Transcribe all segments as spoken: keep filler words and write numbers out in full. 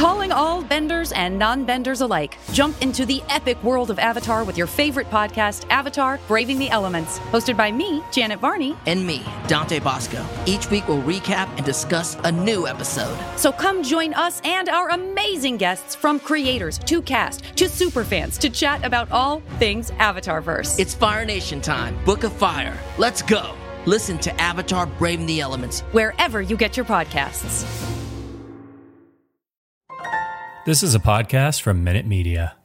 Calling all benders and non-benders alike. Jump into the epic world of Avatar with your favorite podcast, Avatar: Braving the Elements. Hosted by me, Janet Varney. And me, Dante Bosco. Each week we'll recap and discuss a new episode. So come join us and our amazing guests, from creators to cast to superfans, to chat about all things Avatarverse. It's Fire Nation time. Book of Fire. Let's go. Listen to Avatar: Braving the Elements wherever you get your podcasts. This is a podcast from Minute Media.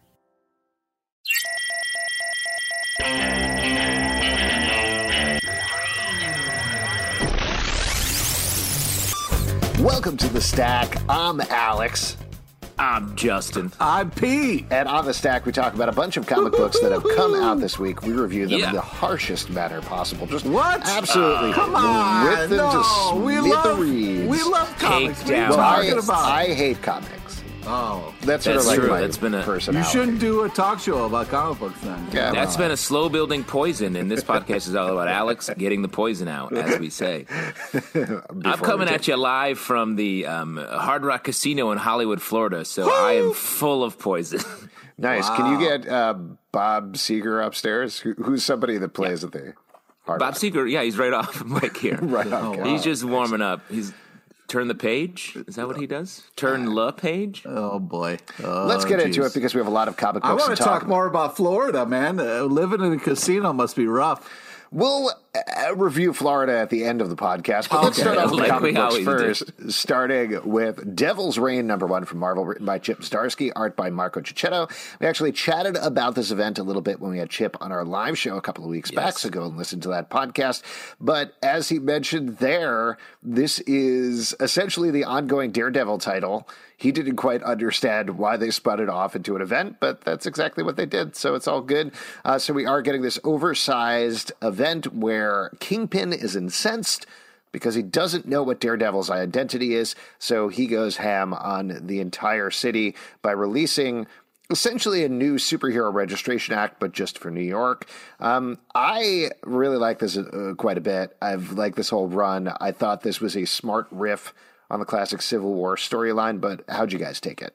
Welcome to The Stack. I'm Alex. I'm Justin. I'm Pete. And on The Stack, we talk about a bunch of comic books that have come out this week. We review them Yeah. in the harshest manner possible. Just What? absolutely Uh, come on. rip them no. to we love, smithereens. we love comics. What are you down. Well, talking I, about? I hate comics. oh. That's sort That's of like true. my That's been a- You personality. shouldn't do a talk show about comic books then. Yeah, That's well, been a slow building poison, and this podcast is all about Alex getting the poison out, as we say. I'm coming we at you live from the um, Hard Rock Casino in Hollywood, Florida, so I am full of poison. Nice. Wow. Can you get uh, Bob Seger upstairs? Who, who's somebody that plays at the Hard Bob Rock? Seger, yeah, he's right off mic here. Right on. Oh, He's just warming up. He's turn the page. Is that what he does? Turn the page? Oh, boy. Oh, Let's get into geez. it because we have a lot of comic I books want to to talk talk more about Florida, man. Uh, living in a casino must be rough. We'll uh, review Florida at the end of the podcast, but let's Okay. start off with Like comic we books always first, starting with Devil's Reign, number one from Marvel, written by Chip Zdarsky, art by Marco Cicchetto. We actually chatted about this event a little bit when we had Chip on our live show a couple of weeks back, so go and listen to that podcast. But as he mentioned there, this is essentially the ongoing Daredevil title. He didn't quite understand why they spun it off into an event, but that's exactly what they did, so it's all good. Uh, so we are getting this oversized event where Kingpin is incensed because he doesn't know what Daredevil's identity is, so he goes ham on the entire city by releasing essentially a new superhero registration act, but just for New York. Um, I really like this uh, quite a bit. I've liked this whole run. I thought this was a smart riff on the classic Civil War storyline, but how'd you guys take it?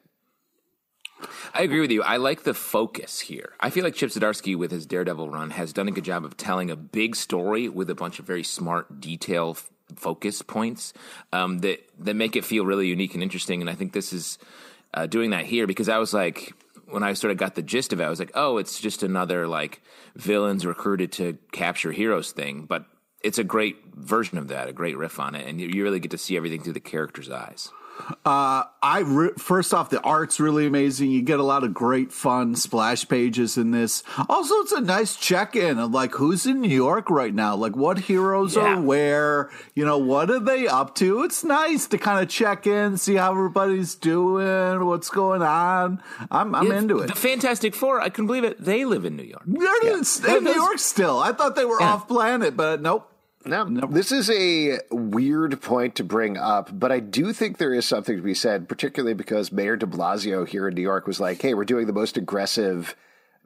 I agree with you. I like the focus here. I feel like Chip Zdarsky, with his Daredevil run, has done a good job of telling a big story with a bunch of very smart detail f- focus points um, that that make it feel really unique and interesting. And I think this is uh, doing that here, because I was like, when I sort of got the gist of it, I was like, oh, it's just another like villains recruited to capture heroes thing. But it's a great version of that, a great riff on it, and you, you really get to see everything through the character's eyes. Uh, I re- first off, the art's really amazing. You get a lot of great, fun splash pages in this. Also, it's a nice check-in of like who's in New York right now, like what heroes Yeah. are where, you know, what are they up to? It's nice to kind of check in, see how everybody's doing, what's going on. I'm I'm Yeah, into it. The Fantastic Four, I couldn't believe it. They live in New York. They're in, Yeah. in New York still. I thought they were Yeah. off planet, but nope. No, this is a weird point to bring up, but I do think there is something to be said, particularly because Mayor de Blasio here in New York was like, hey, we're doing the most aggressive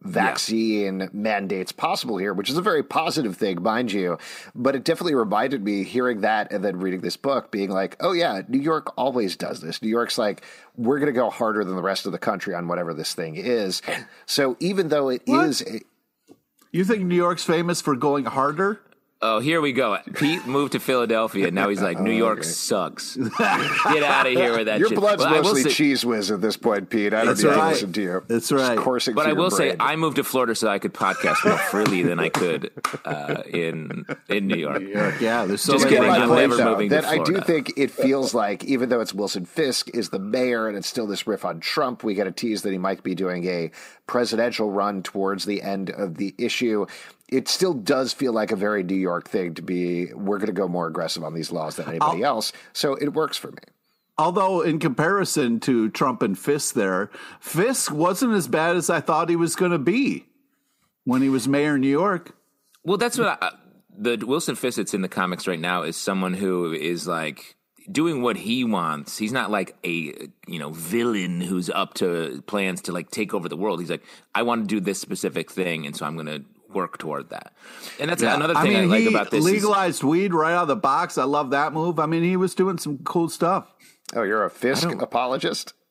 vaccine yeah. mandates possible here, which is a very positive thing, mind you. But it definitely reminded me, hearing that and then reading this book, being like, oh, yeah, New York always does this. New York's like, we're going to go harder than the rest of the country on whatever this thing is. So even though it what? is... A- you think New York's famous for going harder? Oh, here we go. Pete moved to Philadelphia, and now he's like, New York okay. sucks. Get out of here with that Your shit. blood's Well, I will mostly say- cheese whiz at this point, Pete. I don't That's need to right. listen to you. That's Just right. coursing But through I your will say, brain. I moved to Florida so I could podcast more freely than I could uh, in in New York. Yeah, there's so Just You many. get kidding. my I'm point, never though, moving to that I do Florida. think it feels like, even though it's Wilson Fisk is the mayor and it's still this riff on Trump, we get a tease that he might be doing a presidential run towards the end of the issue. It still does feel like a very New York thing to be, we're going to go more aggressive on these laws than anybody I'll, else. So it works for me. Although in comparison to Trump and Fisk there, Fisk wasn't as bad as I thought he was going to be when he was mayor of New York. Well, that's what I, the Wilson Fisk that's in the comics right now is someone who is like doing what he wants. He's not like a, you know, villain who's up to plans to like take over the world. He's like, I want to do this specific thing, and so I'm going to work toward that. And that's Yeah. another thing I, I mean, like he about this. legalized is, weed right out of the box. I love that move. I mean, he was doing some cool stuff. Oh, you're a Fisk apologist?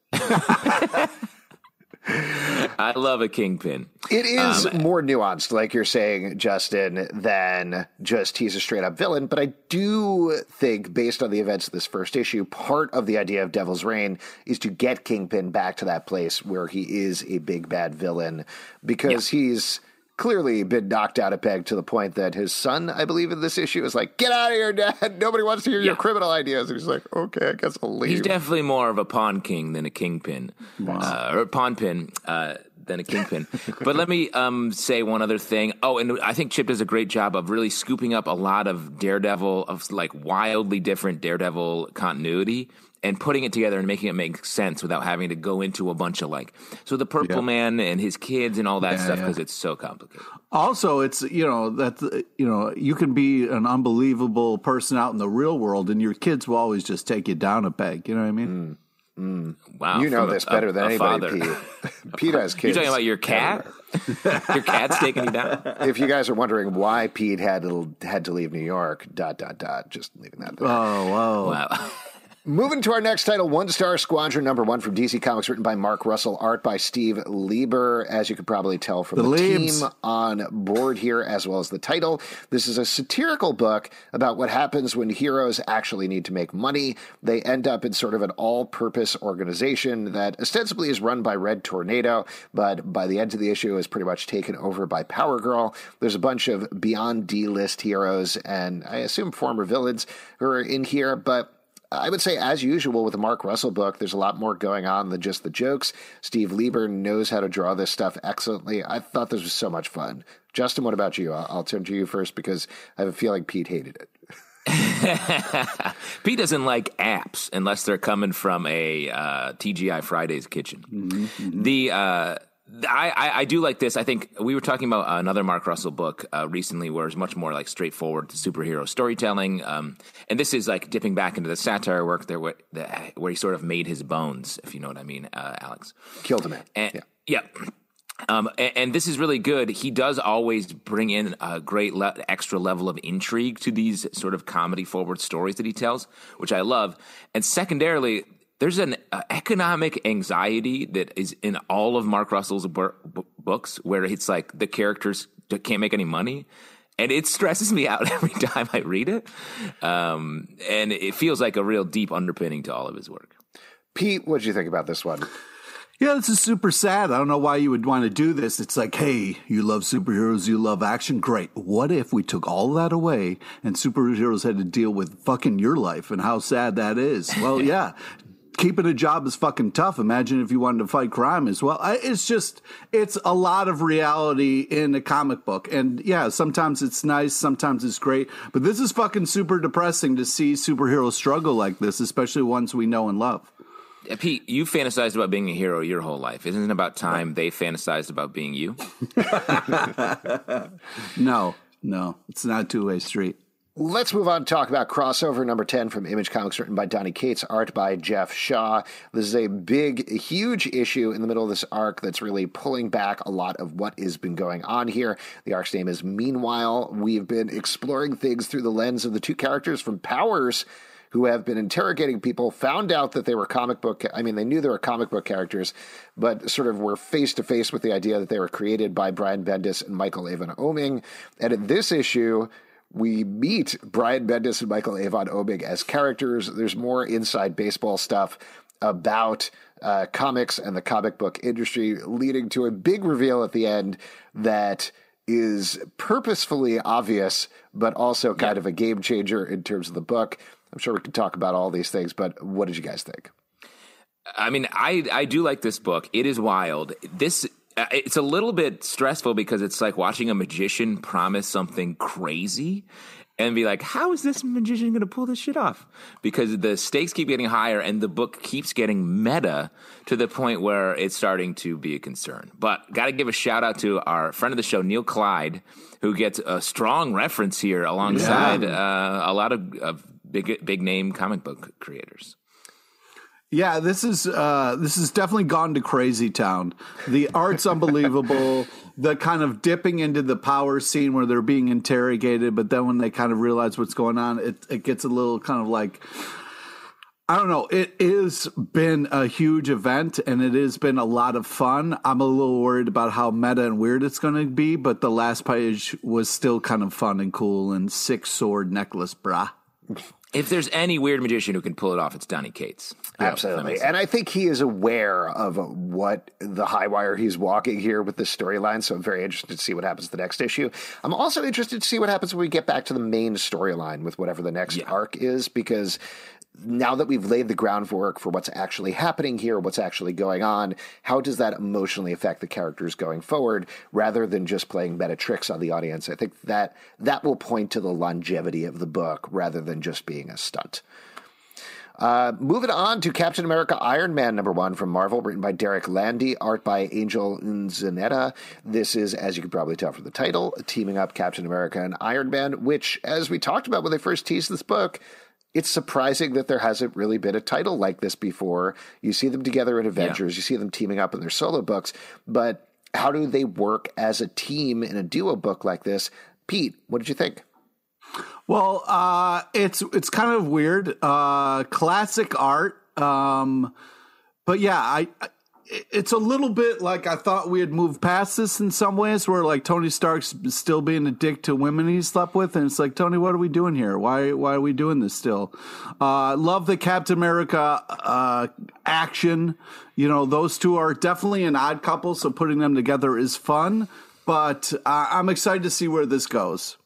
I love a Kingpin. It is Um, more nuanced, like you're saying, Justin, than just he's a straight-up villain. But I do think, based on the events of this first issue, part of the idea of Devil's Reign is to get Kingpin back to that place where he is a big bad villain, because yeah. he's clearly been knocked out a peg to the point that his son, I believe in this issue, is like, get out of here, Dad. Nobody wants to hear yeah. your criminal ideas. And he's like, okay, I guess I'll leave. He's definitely more of a pawn king than a kingpin. Wow. Uh, or a pawn pin uh, than a kingpin. But let me um, say one other thing. Oh, and I think Chip does a great job of really scooping up a lot of Daredevil, of like wildly different Daredevil continuity, and putting it together and making it make sense without having to go into a bunch of like, so the Purple yeah. Man and his kids and all that yeah, stuff, because yeah. it's so complicated. Also, it's, you know, that, you know, you can be an unbelievable person out in the real world and your kids will always just take you down a peg. You know what I mean? Mm. Mm. Wow. You know this a, better a, than a anybody, Pete. Pete has kids. You're talking about your cat? Your cat's taking you down? If you guys are wondering why Pete had to, had to leave New York, dot, dot, dot, just leaving that there. Oh, whoa. Wow. Moving to our next title, One Star Squadron number one from D C Comics, written by Mark Russell, art by Steve Lieber, as you could probably tell from the, the team on board here, as well as the title. This is a satirical book about what happens when heroes actually need to make money. They end up in sort of an all-purpose organization that ostensibly is run by Red Tornado, but by the end of the issue is pretty much taken over by Power Girl. There's a bunch of beyond D-list heroes, and I assume former villains who are in here, but I would say, as usual with the Mark Russell book, there's a lot more going on than just the jokes. Steve Lieber knows how to draw this stuff excellently. I thought this was so much fun. Justin, what about you? I'll, I'll turn to you first because I have a feeling Pete hated it. Pete doesn't like apps unless they're coming from a uh, T G I Fridays kitchen. Mm-hmm, mm-hmm. The uh, I, I, I do like this. I think we were talking about another Mark Russell book uh, recently where it's much more like straightforward superhero storytelling. Um, and this is like dipping back into the satire work there where, the, where he sort of made his bones, if you know what I mean, uh, Alex. Killed a man. And, yeah. Yeah. Um, and, and this is really good. He does always bring in a great le- extra level of intrigue to these sort of comedy-forward stories that he tells, which I love. And secondarily, there's an uh, economic anxiety that is in all of Mark Russell's b- b- books where it's like the characters can't make any money. And it stresses me out every time I read it. Um, and it feels like a real deep underpinning to all of his work. Pete, what did you think about this one? Yeah, this is super sad. I don't know why you would want to do this. It's like, hey, you love superheroes, you love action. Great. What if we took all that away and superheroes had to deal with fucking your life and how sad that is? Well, yeah. Keeping a job is fucking tough. Imagine if you wanted to fight crime as well. It's just, it's a lot of reality in a comic book. And yeah, sometimes it's nice, sometimes it's great. But this is fucking super depressing to see superheroes struggle like this, especially ones we know and love. Pete, you fantasized about being a hero your whole life. Isn't it about time they fantasized about being you? No, no, it's not a two-way street. Let's move on to talk about Crossover number ten from Image Comics, written by Donny Cates, art by Jeff Shaw. This is a big, huge issue in the middle of this arc that's really pulling back a lot of what has been going on here. The arc's name is Meanwhile. We've been exploring things through the lens of the two characters from Powers who have been interrogating people, found out that they were comic book, I mean, they knew they were comic book characters, but sort of were face-to-face with the idea that they were created by Brian Bendis and Michael Avon Oeming. And in this issue, we meet Brian Bendis and Michael Avon Oeming as characters. There's more inside baseball stuff about uh, comics and the comic book industry, leading to a big reveal at the end that is purposefully obvious, but also kind yeah. of a game changer in terms of the book. I'm sure we can talk about all these things, but what did you guys think? I mean, I, I do like this book. It is wild. This It's a little bit stressful because it's like watching a magician promise something crazy and be like, how is this magician going to pull this shit off? Because the stakes keep getting higher and the book keeps getting meta to the point where it's starting to be a concern. But got to give a shout out to our friend of the show, Neil Clyde, who gets a strong reference here alongside yeah. uh, a lot of, of big big name comic book creators. Yeah, this is uh, this has definitely gone to crazy town. The art's unbelievable. The kind of dipping into the power scene where they're being interrogated, but then when they kind of realize what's going on, it it gets a little kind of like I don't know. It has been a huge event, and it has been a lot of fun. I'm a little worried about how meta and weird it's going to be, but the last page was still kind of fun and cool. And six sword necklace, brah. If there's any weird magician who can pull it off, it's Donny Cates. Absolutely. And I think he is aware of what the high wire he's walking here with this storyline. So I'm very interested to see what happens the next issue. I'm also interested to see what happens when we get back to the main storyline with whatever the next yeah. arc is, because now that we've laid the groundwork for what's actually happening here, what's actually going on, how does that emotionally affect the characters going forward rather than just playing meta tricks on the audience? I think that that will point to the longevity of the book rather than just being a stunt. Uh, moving on to Captain America Iron Man number one from Marvel, written by Derek Landy, art by Angel Nzanetta. This is, as you can probably tell from the title, teaming up Captain America and Iron Man, which, as we talked about when they first teased this book, it's surprising that there hasn't really been a title like this before. You see them together in Avengers, yeah. you see them teaming up in their solo books, but how do they work as a team in a duo book like this? Pete, what did you think? Well, uh, it's it's kind of weird. Uh, classic art. Um, but yeah, I, I it's a little bit like I thought we had moved past this in some ways, where like Tony Stark's still being a dick to women he slept with, and it's like, Tony, what are we doing here? Why why are we doing this still? Uh, love the Captain America uh, action. You know, those two are definitely an odd couple, so putting them together is fun. But uh, I'm excited to see where this goes.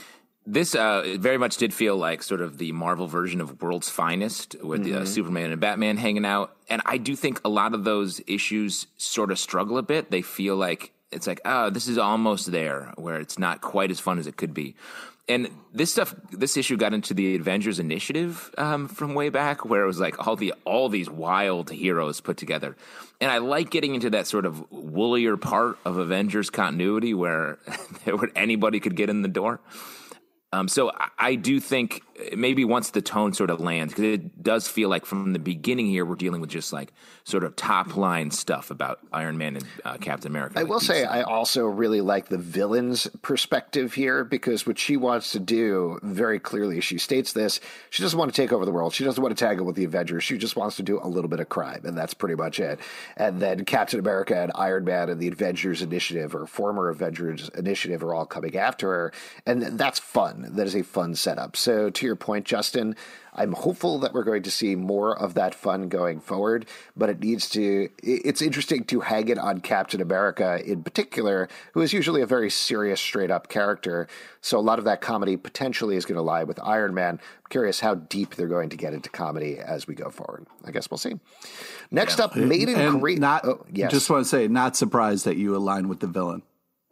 This uh, very much did feel like sort of the Marvel version of World's Finest with mm-hmm. uh, Superman and Batman hanging out. And I do think a lot of those issues sort of struggle a bit. They feel like it's like, oh, this is almost there, where it's not quite as fun as it could be. And this stuff, this issue got into the Avengers Initiative um, from way back, where it was like all the all these wild heroes put together. And I like getting into that sort of woolier part of Avengers continuity where anybody could get in the door. Um, so I, I do think maybe once the tone sort of lands, because it does feel like from the beginning here we're dealing with just like sort of top line stuff about Iron Man and uh, Captain America. I will say I also really like the villain's perspective here, because what she wants to do very clearly, she states this, she doesn't want to take over the world. She doesn't want to tag it with the Avengers. She just wants to do a little bit of crime, and that's pretty much it. And then Captain America and Iron Man and the Avengers Initiative or former Avengers Initiative are all coming after her, and that's fun. That is a fun setup. So to your point, Justin, I'm hopeful that we're going to see more of that fun going forward, but it needs to, it's interesting to hang it on Captain America in particular, who is usually a very serious, straight up character. So a lot of that comedy potentially is going to lie with Iron Man. I'm curious how deep they're going to get into comedy as we go forward. I guess we'll see. Next yeah. up, Made in Korea. Not, oh, yes. Just want to say, not surprised that you align with the villain.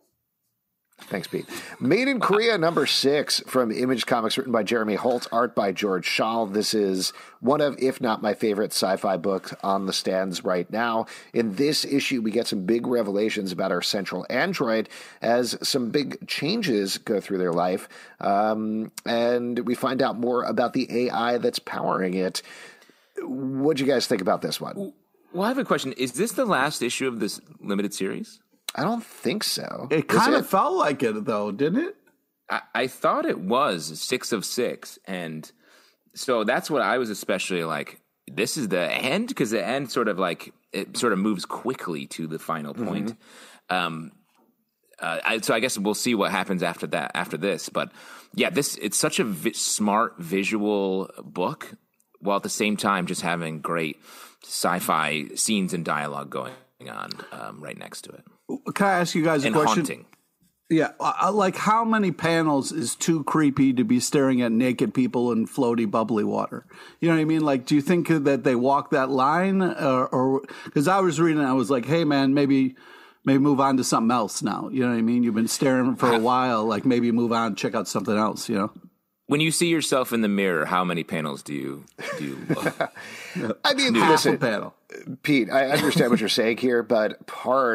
Thanks, Pete. Made in Korea, number six from Image Comics, written by Jeremy Holt, art by George Schall. This is one of, if not my favorite sci-fi books on the stands right now. In this issue, we get some big revelations about our central android as some big changes go through their life. Um, and we find out more about the A I that's powering it. What do you guys think about this one? Well, I have a question. Is this the last issue of this limited series? I don't think so. It kind of felt like it, though, didn't it? I, I thought it was six of six. And so that's what I was especially like, this is the end? Because the end sort of like, it sort of moves quickly to the final point. Mm-hmm. Um, uh, I, so I guess we'll see what happens after that, after this. But yeah, this it's such a vi- smart visual book, while at the same time just having great sci-fi scenes and dialogue going on um, right next to it. Can I ask you guys a and question? Haunting. Yeah, uh, like how many panels is too creepy to be staring at naked people in floaty, bubbly water? You know what I mean? Like, do you think that they walk that line, or because I was reading, I was like, hey man, maybe maybe move on to something else now. You know what I mean? You've been staring for a while, like maybe move on, check out something else. You know? When you see yourself in the mirror, how many panels do you do? You look? I mean, half listen, a panel. Pete, I understand what you're saying here, but part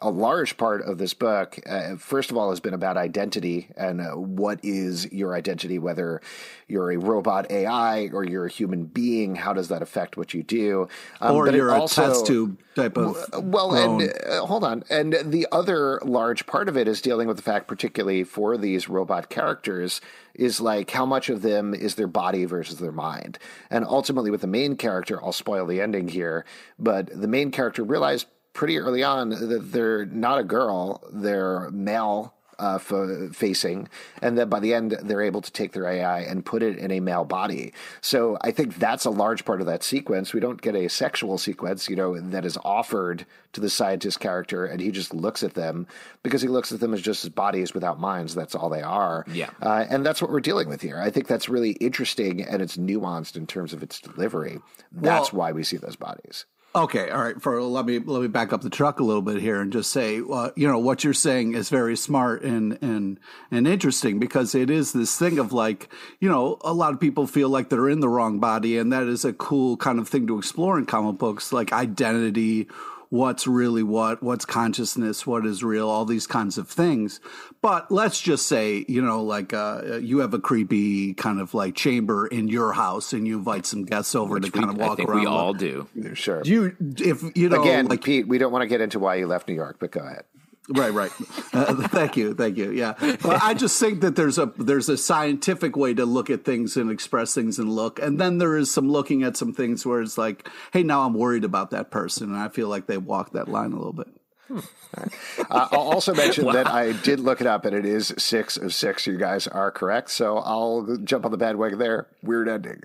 a large part of this book, uh, first of all, has been about identity and uh, what is your identity, whether you're a robot A I or you're a human being, how does that affect what you do? Um, or but you're also, a test tube type of Well, grown. and uh, hold on. And the other large part of it is dealing with the fact, particularly for these robot characters, is like how much of them is their body versus their mind. And ultimately with the main character, I'll spoil the ending here, but the main character realized pretty early on that they're not a girl, they're male uh, f- facing, and then by the end they're able to take their A I and put it in a male body. So I think that's a large part of that sequence. We don't get a sexual sequence, you know, that is offered to the scientist character, and he just looks at them because he looks at them as just as bodies without minds. That's all they are. Yeah. Uh, and that's what we're dealing with here. I think that's really interesting, and it's nuanced in terms of its delivery. That's Well, why we see those bodies. Okay, all right. For let me let me back up the truck a little bit here and just say, uh, you know, what you're saying is very smart and and and interesting, because it is this thing of like, you know, a lot of people feel like they're in the wrong body, and that is a cool kind of thing to explore in comic books, like identity, what's really what, what's consciousness, what is real, all these kinds of things. But let's just say, you know, like uh, you have a creepy kind of like chamber in your house, and you invite some guests over Which to kind we, of walk I think around. we all do. Sure. Do you, if you know, Again, like, Pete, we don't want to get into why you left New York, but go ahead. Right, right. Uh, thank you, thank you. Yeah, but I just think that there's a there's a scientific way to look at things and express things and look, and then there is some looking at some things where it's like, hey, now I'm worried about that person, and I feel like they walked that line a little bit. Hmm. Uh, I'll also mention wow. that I did look it up, and it is six of six. You guys are correct, so I'll jump on the bandwagon there. Weird ending.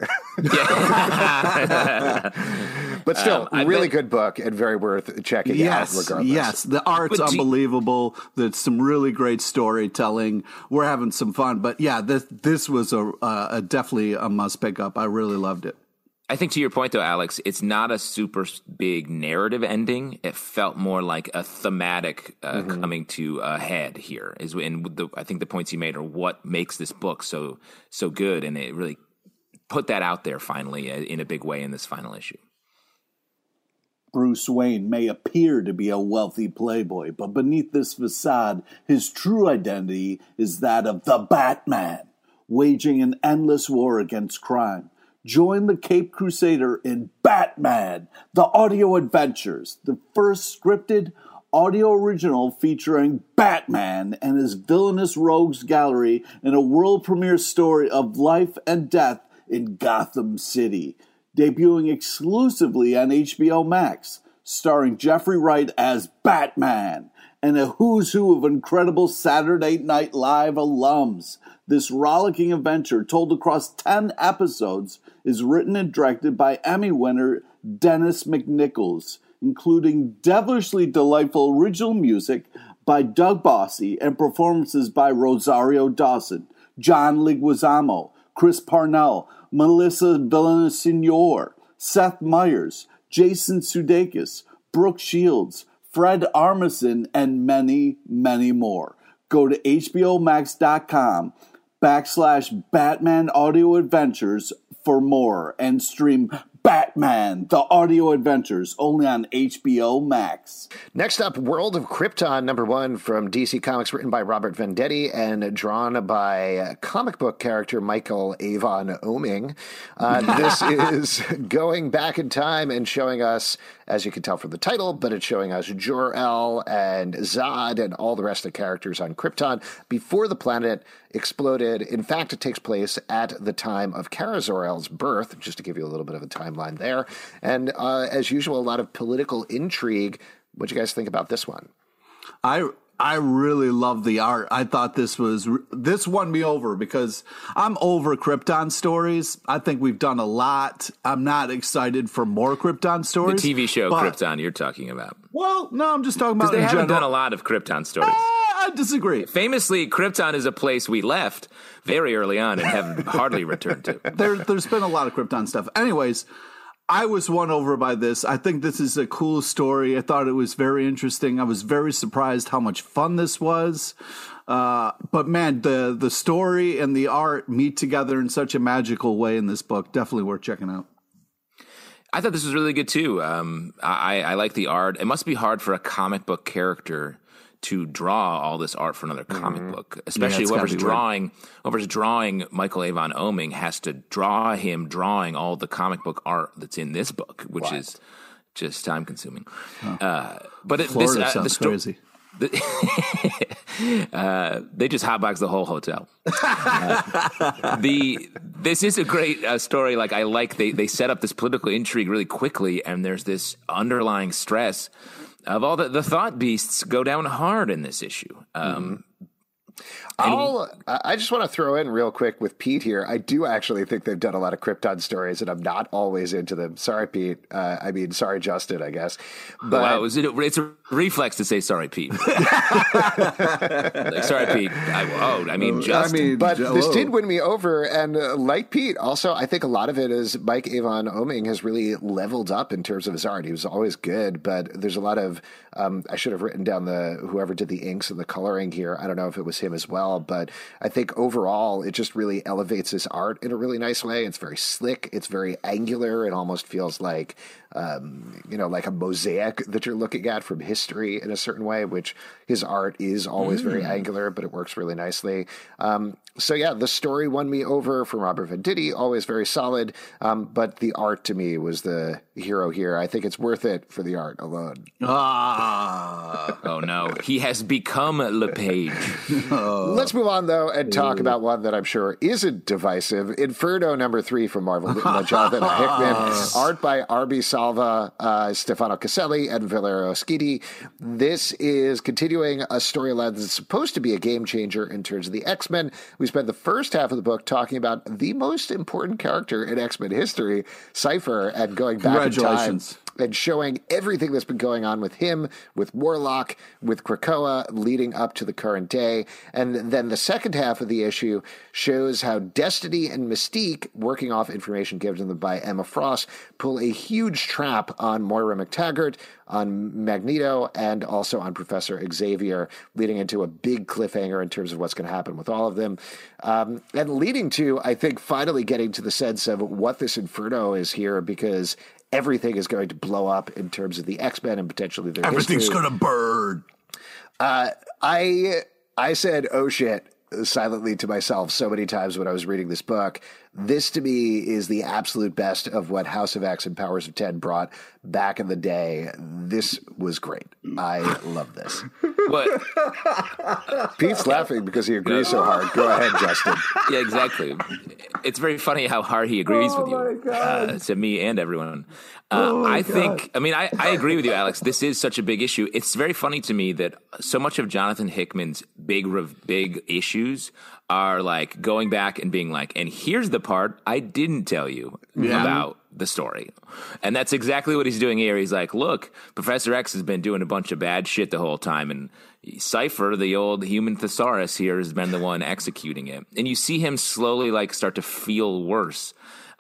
But still, um, really bet, good book and very worth checking yes, out regardless. Yes, the art's but unbelievable. There's some really great storytelling. We're having some fun. But yeah, this this was a, a definitely a must pick up. I really loved it. I think to your point, though, Alex, it's not a super big narrative ending. It felt more like a thematic uh, mm-hmm. coming to a head here. Is and the, I think the points you made are what makes this book so so good, and it really put that out there finally in a big way in this final issue. Bruce Wayne may appear to be a wealthy playboy, but beneath this facade, his true identity is that of the Batman, waging an endless war against crime. Join the Caped Crusader in Batman, the Audio Adventures, the first scripted audio original featuring Batman and his villainous rogues gallery in a world premiere story of life and death in Gotham City. Debuting exclusively on H B O Max, starring Jeffrey Wright as Batman and a who's who of incredible Saturday Night Live alums. This rollicking adventure, told across ten episodes, is written and directed by Emmy winner Dennis McNichols, including devilishly delightful original music by Doug Bossy and performances by Rosario Dawson, John Leguizamo, Chris Parnell, Melissa Villasenor, Seth Meyers, Jason Sudeikis, Brooke Shields, Fred Armisen, and many, many more. Go to hbomax.com backslash Batman Audio Adventures for more and stream Batman, the Audio Adventures, only on H B O Max. Next up, World of Krypton, number one from D C Comics, written by Robert Venditti and drawn by comic book character Michael Avon Oeming. Uh, this is going back in time and showing us, as you can tell from the title, but it's showing us Jor-El and Zod and all the rest of the characters on Krypton before the planet exploded. In fact, it takes place at the time of Kara Zor-El's birth, just to give you a little bit of a timeline there. And uh, as usual, a lot of political intrigue. What do you guys think about this one? I I really love the art. I thought this was this won me over because I'm over Krypton stories. I think we've done a lot. I'm not excited for more Krypton stories. The T V show but, Krypton you're talking about. Well, no, I'm just talking about because they in haven't general. done a lot of Krypton stories. Uh, I disagree. Famously, Krypton is a place we left very early on and have hardly returned to. There, there's been a lot of Krypton stuff. Anyways, I was won over by this. I think this is a cool story. I thought it was very interesting. I was very surprised how much fun this was. Uh, but man, the the story and the art meet together in such a magical way in this book. Definitely worth checking out. I thought this was really good too. Um, I, I like the art. It must be hard for a comic book character to draw all this art for another comic mm-hmm. book, especially yeah, whoever's drawing. Weird. Whoever's drawing Michael Avon Oeming has to draw him drawing all the comic book art that's in this book, which right. is just time consuming. Oh. Uh, but it, Florida this uh, sounds the sto- crazy. The, uh, they just hotbox the whole hotel. Uh, the this is a great uh, story. Like I like they they set up this political intrigue really quickly, and there's this underlying stress of all the the thought beasts go down hard in this issue. Um, mm-hmm. I'll, I just want to throw in real quick with Pete here. I do actually think they've done a lot of Krypton stories, and I'm not always into them. Sorry, Pete. Uh, I mean, sorry, Justin, I guess. But wow, is it, it's a reflex to say sorry, Pete. Like, sorry, Pete. I, oh, I mean, Justin. I mean, but hello. This did win me over, and uh, like Pete, also, I think a lot of it is Mike Avon Oeming has really leveled up in terms of his art. He was always good, but there's a lot of, um, I should have written down the whoever did the inks and the coloring here. I don't know if it was him as well. But I think overall, it just really elevates his art in a really nice way. It's very slick. It's very angular. It almost feels like, um, you know, like a mosaic that you're looking at from history in a certain way, which his art is always mm. very angular, but it works really nicely. Um, so, yeah, the story won me over from Robert Venditti, always very solid. Um, but the art to me was the hero here. I think it's worth it for the art alone. Ah. Oh, no. He has become LePage. Oh. Let's move on, though, and talk about one that I'm sure isn't divisive. Inferno number three from Marvel, Jonathan Hickman. Art by R B Salva, uh, Stefano Caselli, and Valerio Schiti. This is continuing a storyline that's supposed to be a game changer in terms of the X-Men. We spent the first half of the book talking about the most important character in X-Men history, Cypher, and going back in time and showing everything that's been going on with him, with Warlock, with Krakoa, leading up to the current day. And then the second half of the issue shows how Destiny and Mystique, working off information given to them by Emma Frost, pull a huge trap on Moira McTaggart, on Magneto, and also on Professor Xavier, leading into a big cliffhanger in terms of what's going to happen with all of them. Um, and leading to, I think, finally getting to the sense of what this Inferno is here, because everything is going to blow up in terms of the X-Men and potentially their Everything's going to burn. Uh, I I said, oh, shit, silently to myself so many times when I was reading this book. This, to me, is the absolute best of what House of X and Powers of ten brought back in the day. This was great. I love this. What? Pete's laughing because he agrees so hard. Go ahead, Justin. Yeah, exactly. It's very funny how hard he agrees oh with you, uh, to me and everyone. Uh, oh I God. think, I mean, I, I agree with you, Alex. This is such a big issue. It's very funny to me that so much of Jonathan Hickman's big, big issues are like going back and being like, and here's the part I didn't tell you yeah. about the story. And that's exactly what he's doing here. He's like, look, Professor X has been doing a bunch of bad shit the whole time, and Cypher, the old human thesaurus here, has been the one executing it. And you see him slowly like start to feel worse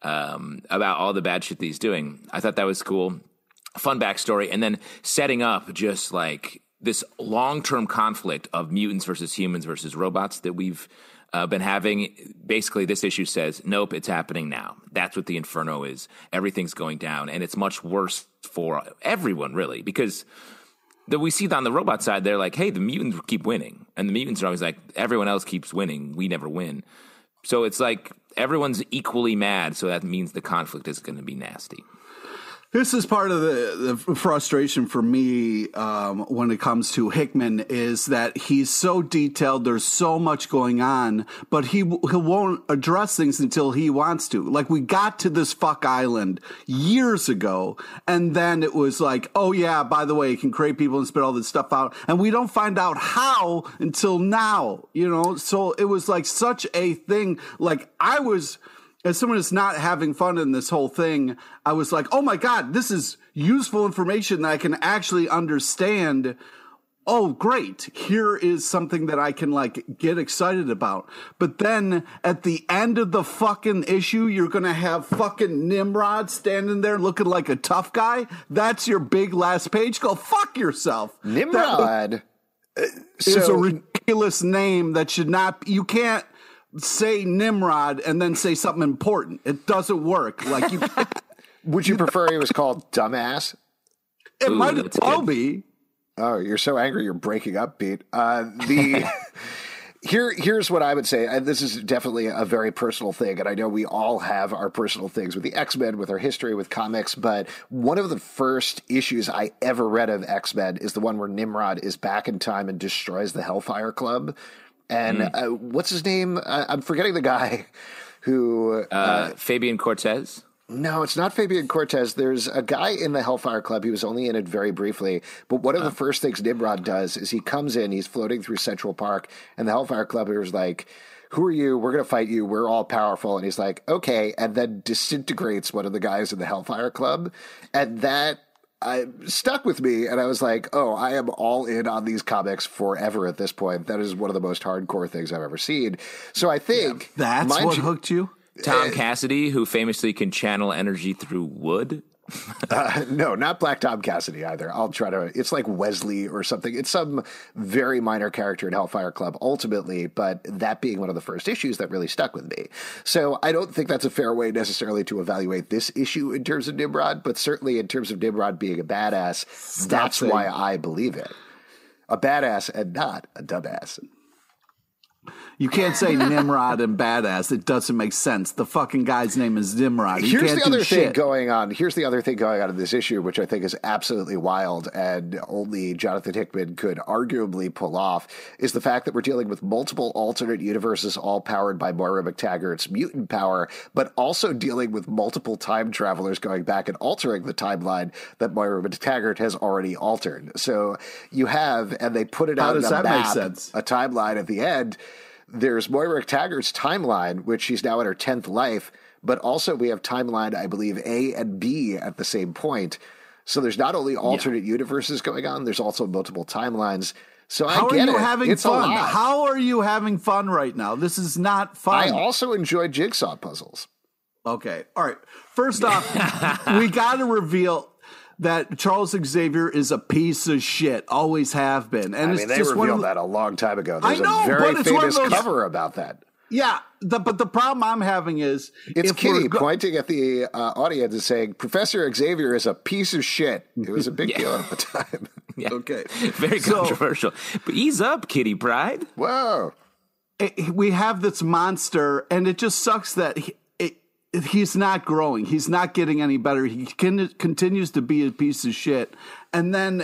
um, about all the bad shit that he's doing. I thought that was cool. Fun backstory. And then setting up just like this long-term conflict of mutants versus humans versus robots that we've Uh, been having. Basically, this issue says, nope, it's happening now. That's what the Inferno is. Everything's going down, and it's much worse for everyone, really, because the, we see that on the robot side, they're like, hey, the mutants keep winning, and the mutants are always like, everyone else keeps winning, we never win. So it's like everyone's equally mad, so that means the conflict is going to be nasty. This is part of the, the frustration for me um, when it comes to Hickman, is that he's so detailed. There's so much going on, but he he won't address things until he wants to. Like, we got to this fuck island years ago, and then it was like, oh yeah, by the way, you can create people and spit all this stuff out, and we don't find out how until now, you know? So it was like such a thing. Like, I was... As someone that's not having fun in this whole thing, I was like, oh my God, this is useful information that I can actually understand. Oh, great. Here is something that I can like get excited about. But then at the end of the fucking issue, you're going to have fucking Nimrod standing there looking like a tough guy. That's your big last page. Go fuck yourself. Nimrod that is so, a ridiculous name that should not, you can't say Nimrod and then say something important. It doesn't work. Like you Would you prefer he was called Dumbass? It Ooh, might that's well good. be. Oh, you're so angry you're breaking up, Pete. Uh, the here, here's what I would say. And this is definitely a very personal thing, and I know we all have our personal things with the X-Men, with our history, with comics. But one of the first issues I ever read of X-Men is the one where Nimrod is back in time and destroys the Hellfire Club. And mm. uh, what's his name? Uh, I'm forgetting the guy who uh, uh, Fabian Cortez. No, it's not Fabian Cortez. There's a guy in the Hellfire Club. He was only in it very briefly. But one of the first things Nimrod does is he comes in, he's floating through Central Park, and the Hellfire Club is like, who are you? We're going to fight you. We're all powerful. And he's like, okay, and then disintegrates one of the guys in the Hellfire Club. And that I, stuck with me, and I was like, oh, I am all in on these comics forever at this point. That is one of the most hardcore things I've ever seen. So I think... Yeah, that's what you, hooked you? Tom Cassidy, who famously can channel energy through wood. uh, no, not Black Tom Cassidy either. I'll try to. It's like Wesley or something. It's some very minor character in Hellfire Club ultimately, but that being one of the first issues that really stuck with me. So I don't think that's a fair way necessarily to evaluate this issue in terms of Nimrod, but certainly in terms of Nimrod being a badass, Stop that's saying. why I believe it. A badass and not a dumbass. You can't say Nimrod and badass. It doesn't make sense. The fucking guy's name is Nimrod. He Here's can't the other do thing shit. going on. Here's the other thing going on in this issue, which I think is absolutely wild and only Jonathan Hickman could arguably pull off, is the fact that we're dealing with multiple alternate universes all powered by Moira McTaggart's mutant power, but also dealing with multiple time travelers going back and altering the timeline that Moira McTaggart has already altered. So you have, and they put it How out does on a that make map, sense? a timeline at the end. There's Moira McTaggart's timeline, which she's now in her tenth life, but also we have timeline, I believe, A and B at the same point. So there's not only alternate yeah. universes going on, there's also multiple timelines. So I How get are you it. having It's fun? a lot. How are you having fun right now? This is not fun. I also enjoy jigsaw puzzles. Okay. All right. First off, we got to reveal that Charles Xavier is a piece of shit, always have been. And I it's mean, they just revealed one of the, that a long time ago. There's I know, a very but it's one of famous those- cover about that. Yeah, the, but the problem I'm having is It's if Kitty we're go- pointing at the uh, audience and saying, Professor Xavier is a piece of shit. It was a big deal at the time. Yeah. Okay. Very So- controversial. But ease up, Kitty Pryde. Whoa. it- we have this monster, and it just sucks that he, it, it, he's not growing. He's not getting any better. He can, continues to be a piece of shit. And then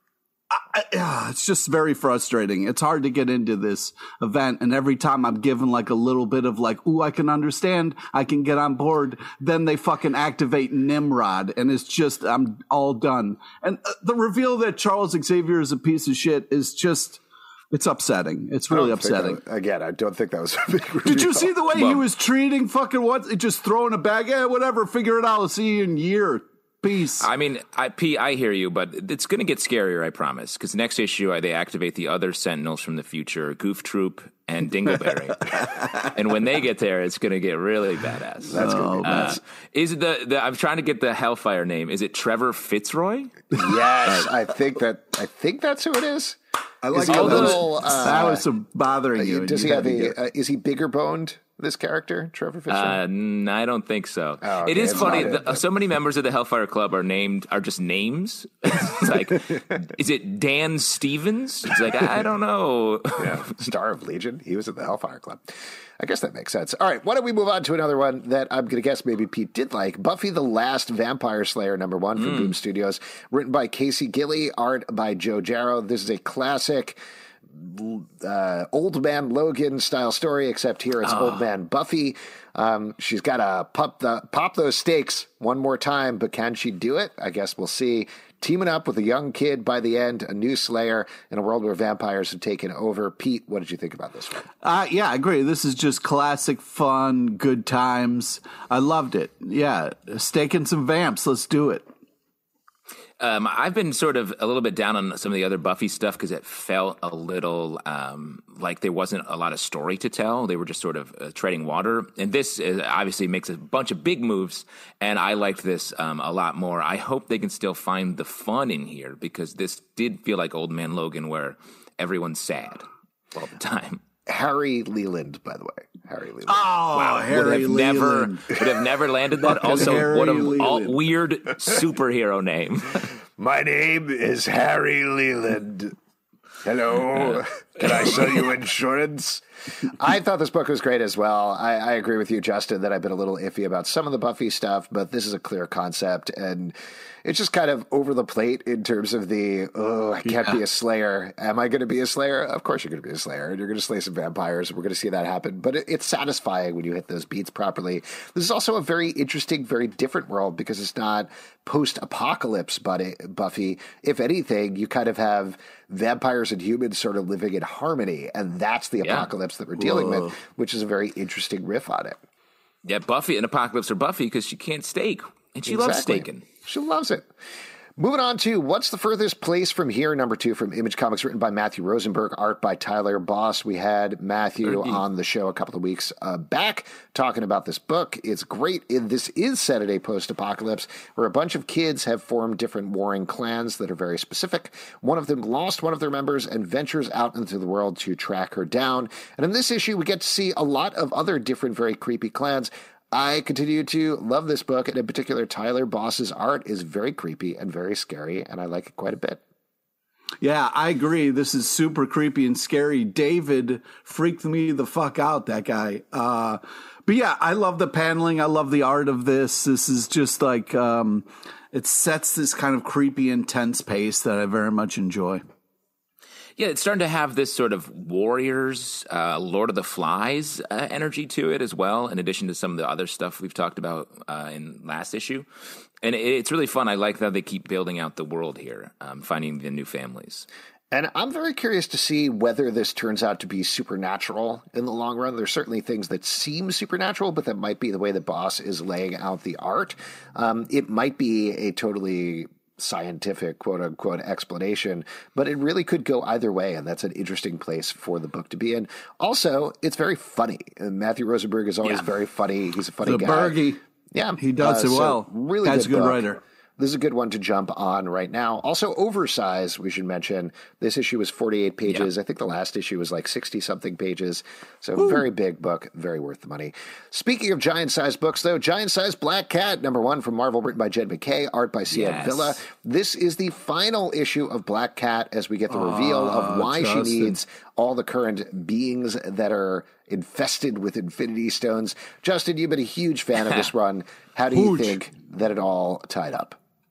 I, I, it's just very frustrating. It's hard to get into this event. And every time I'm given like a little bit of like, ooh, I can understand, I can get on board. Then they fucking activate Nimrod. And it's just, I'm all done. And uh, the reveal that Charles Xavier is a piece of shit is just, it's upsetting. It's really I don't think upsetting. that- again, I don't think that was a big reveal. Did you see the way he was treating fucking what? Just throwing a bag? Yeah, whatever. Figure it out. I'll see you in a year. Peace. I mean, I, P, I hear you, but it's going to get scarier, I promise. Because next issue, uh, they activate the other Sentinels from the future, Goof Troop and Dingleberry. And when they get there, it's going to get really badass. That's going to be Uh, nuts. is it the, the? I'm trying to get the Hellfire name. Is it Trevor Fitzroy? Yes, I think that. I think that's who it is. I like Is he how a that was- little, uh, that was some bothering you. and Does you he had have to a? get- Uh, is he bigger boned? This character, Trevor Fitzroy. Uh, n- I don't think so. Oh, okay, it is it's funny. not The, it, but- so many members of the Hellfire Club are named are just names. It's like, is it Dan Stevens? It's like I, I don't know. Yeah, Star of Legion. He was at the Hellfire Club. I guess that makes sense. All right, why don't we move on to another one that I'm going to guess maybe Pete did like. Buffy the Last Vampire Slayer, number one from Boom Studios. Written by Casey Gilly, art by Joe Jarrow. This is a classic uh, Old Man Logan style story, except here it's Old Man Buffy. Um, she's got to pop, the, pop those stakes one more time, but can she do it? I guess we'll see. Teaming up with a young kid by the end, a new Slayer in a world where vampires have taken over. Pete, what did you think about this one? Uh, yeah, I agree. This is just classic fun, good times. I loved it. Yeah, staking some vamps. Let's do it. Um, I've been sort of a little bit down on some of the other Buffy stuff because it felt a little um, like there wasn't a lot of story to tell. They were just sort of uh, treading water. And this is, obviously makes a bunch of big moves, and I liked this um, a lot more. I hope they can still find the fun in here because this did feel like Old Man Logan where everyone's sad all the time. Harry Leland, by the way. Harry Leland. Oh, Wow, Harry would have Leland. never would have never landed that. Fucking Also, Harry what a Leland. all, weird superhero name. My name is Harry Leland. Hello. Can I sell you insurance? I thought this book was great as well. I, I agree with you, Justin, that I've been a little iffy about some of the Buffy stuff, but this is a clear concept, and it's just kind of over the plate in terms of the, oh, I can't Yeah. be a Slayer. Am I going to be a Slayer? Of course you're going to be a Slayer, and you're going to slay some vampires. We're going to see that happen, but it, it's satisfying when you hit those beats properly. This is also a very interesting, very different world because it's not post-apocalypse Buffy. If anything, you kind of have vampires and humans sort of living in harmony, and that's the Yeah. apocalypse that we're dealing Whoa. with, which is a very interesting riff on it. Yeah, Buffy and Apocalypse are Buffy because she can't steak, and she loves Exactly. staking. She loves it. Moving on to What's the Furthest Place from Here, number two from Image Comics, written by Matthew Rosenberg, art by Tyler Boss. We had Matthew Berkey. on the show a couple of weeks uh, back talking about this book. It's great. It, this is set at a post-apocalypse where a bunch of kids have formed different warring clans that are very specific. One of them lost one of their members and ventures out into the world to track her down. And in this issue, we get to see a lot of other different, very creepy clans. I continue to love this book, and in particular, Tyler Boss's art is very creepy and very scary, and I like it quite a bit. Yeah, I agree. This is super creepy and scary. David freaked me the fuck out, that guy. Uh, but yeah, I love the paneling. I love the art of this. This is just like, um, it sets this kind of creepy, intense pace that I very much enjoy. Yeah, it's starting to have this sort of Warriors, uh, Lord of the Flies uh, energy to it as well, in addition to some of the other stuff we've talked about uh, in last issue. And it, it's really fun. I like how they keep building out the world here, um, finding the new families. And I'm very curious to see whether this turns out to be supernatural in the long run. There's certainly things that seem supernatural, but that might be the way the Boss is laying out the art. Um, it might be a totally scientific, quote unquote, explanation, but it really could go either way, and that's an interesting place for the book to be in. Also, it's very funny. And Matthew Rosenberg is always Yeah. very funny. He's a funny The guy. Bergie. Yeah, He does uh, it so well. Really Guy's good a good book. writer. This is a good one to jump on right now. Also, Oversize, we should mention. This issue was forty-eight pages. Yeah. I think the last issue was like sixty-something pages. So very big book, very worth the money. Speaking of giant-sized books, though, giant-sized Black Cat, number one from Marvel, written by Jed MacKay, art by Siad Yes. Villa. This is the final issue of Black Cat as we get the reveal of why Justin. she needs all the current beings that are infested with Infinity Stones. Justin, you've been a huge fan of this run. How do you Huge. think that it all tied up?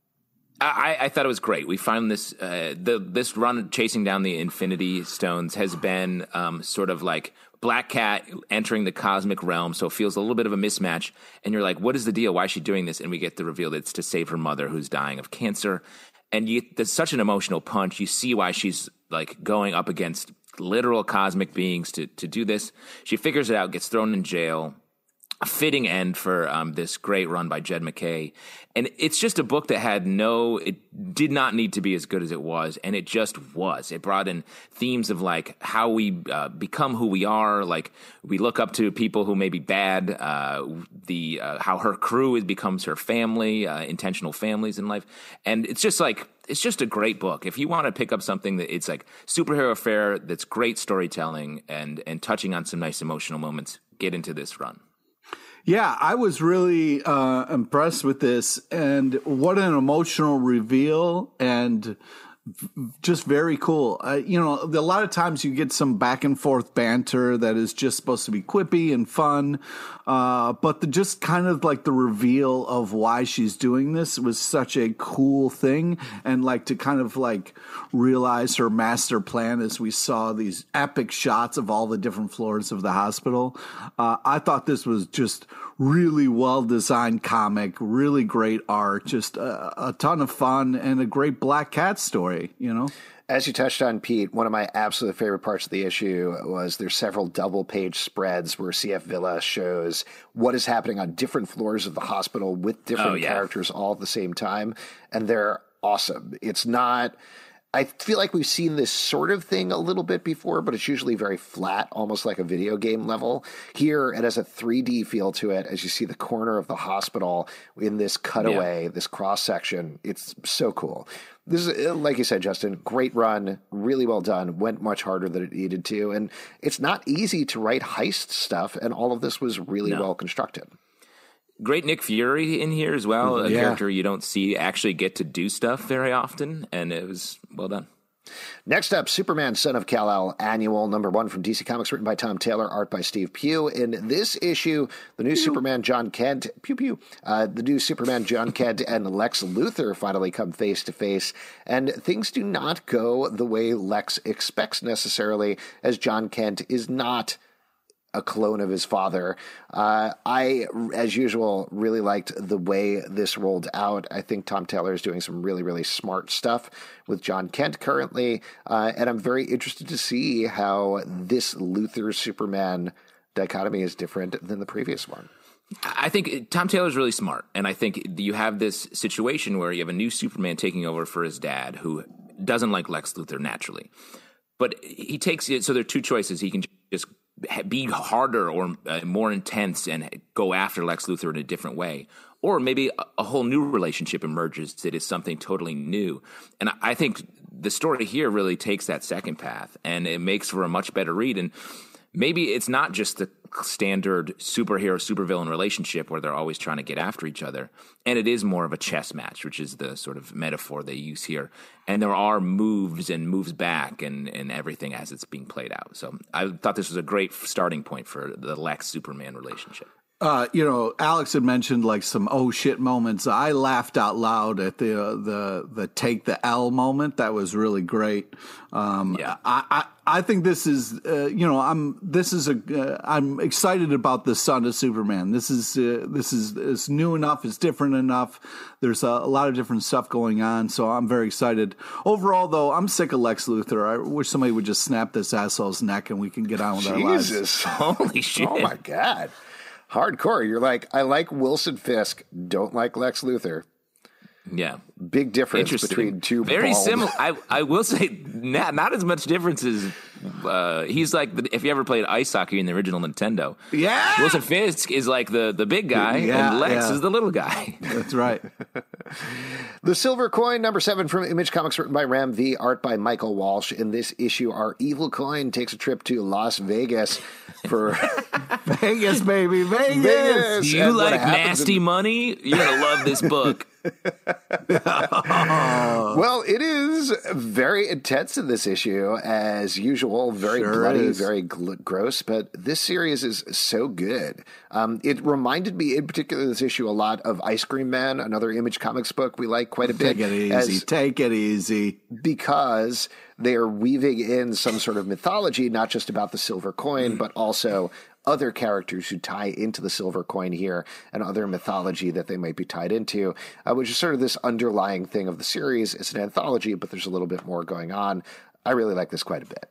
I, I thought it was great. We found this uh, the this run chasing down the Infinity Stones has been um, sort of like Black Cat entering the cosmic realm, so it feels a little bit of a mismatch. And you're like, what is the deal? Why is she doing this? And we get the reveal that it's to save her mother, who's dying of cancer. And you, there's such an emotional punch. You see why she's like going up against literal cosmic beings to to do this. She figures it out, gets thrown in jail. A fitting end for um, this great run by Jed MacKay. And it's just a book that had no, it did not need to be as good as it was. And it just was. It brought in themes of like how we uh, become who we are. Like we look up to people who may be bad, uh, the, uh, how her crew is, becomes her family, uh, intentional families in life. And it's just like, it's just a great book. If you want to pick up something that it's like superhero fare, that's great storytelling and, and touching on some nice emotional moments, get into this run. Yeah, I was really uh, impressed with this, and what an emotional reveal, and just very cool. Uh, you know, a lot of times you get some back and forth banter that is just supposed to be quippy and fun, uh, but the just kind of like the reveal of why she's doing this was such a cool thing, and like to kind of like realize her master plan as we saw these epic shots of all the different floors of the hospital. Uh, I thought this was just really well designed comic, really great art, just a, a ton of fun, and a great Black Cat story, you know? As you touched on, Pete, one of my absolute favorite parts of the issue was there's several double-page spreads where C F Villa shows what is happening on different floors of the hospital with different Oh, yeah. characters all at the same time, and they're awesome. It's not... I feel like we've seen this sort of thing a little bit before, but it's usually very flat, almost like a video game level. Here, it has a three D feel to it as you see the corner of the hospital in this cutaway, yeah. this cross-section. It's so cool. This is, like you said, Justin, great run, really well done, went much harder than it needed to, and it's not easy to write heist stuff, and all of this was really no. well constructed. Great Nick Fury in here as well, a yeah. character you don't see actually get to do stuff very often, and it was well done. Next up, Superman, Son of Kal-El, Annual, number one from D C Comics, written by Tom Taylor, art by Steve Pugh. In this issue, the new pew. Superman, John Kent, pew pew, uh, the new Superman, John Kent, and Lex Luthor finally come face to face, and things do not go the way Lex expects necessarily, as John Kent is not a clone of his father. Uh, I, as usual, really liked the way this rolled out. I think Tom Taylor is doing some really, really smart stuff with John Kent currently, uh, and I'm very interested to see how this Luthor Superman dichotomy is different than the previous one. I think Tom Taylor's really smart, and I think you have this situation where you have a new Superman taking over for his dad, who doesn't like Lex Luthor naturally. But he takes it, so there are two choices. He can just be harder or uh, more intense and go after Lex Luthor in a different way. Or maybe a, a whole new relationship emerges that is something totally new. And I think the story here really takes that second path, and it makes for a much better read. And maybe it's not just the standard superhero supervillain relationship where they're always trying to get after each other, and it is more of a chess match, which is the sort of metaphor they use here. And there are moves and moves back and and everything as it's being played out. So I thought this was a great starting point for the Lex Superman relationship. Uh, you know, Alex had mentioned like some oh shit moments. I laughed out loud at the uh, the the take the L moment. That was really great. Um, yeah, I, I I think this is uh, you know I'm this is a uh, I'm excited about the Son of Superman. This is uh, this is it's new enough. It's different enough. There's a, a lot of different stuff going on, so I'm very excited. Overall, though, I'm sick of Lex Luthor. I wish somebody would just snap this asshole's neck and we can get on with our lives. Jesus, holy shit! Oh my god. Hardcore. You're like, I like Wilson Fisk, don't like Lex Luthor. Yeah. Big difference between two Very bald. similar. I, I will say not, not as much difference as uh, he's like, the, if you ever played ice hockey in the original Nintendo. Yeah. Wilson Fisk is like the, the big guy, yeah, and Lex yeah. is the little guy. That's right. The Silver Coin, number seven from Image Comics, written by Ram V, art by Michael Walsh. In this issue, our evil coin takes a trip to Las Vegas for Vegas, baby, Vegas. Vegas. Do you And like nasty in- money? You're going to love this book. Well, it is very intense in this issue, as usual, very sure bloody, is. very gl- gross, but this series is so good. Um, it reminded me, in particular, this issue, a lot of Ice Cream Man, another Image Comics book we like quite a bit. Take it easy, as, take it easy. Because they are weaving in some sort of mythology, not just about the silver coin, but also other characters who tie into the silver coin here and other mythology that they might be tied into, uh, which is sort of this underlying thing of the series. It's an anthology, but there's a little bit more going on. I really like this quite a bit.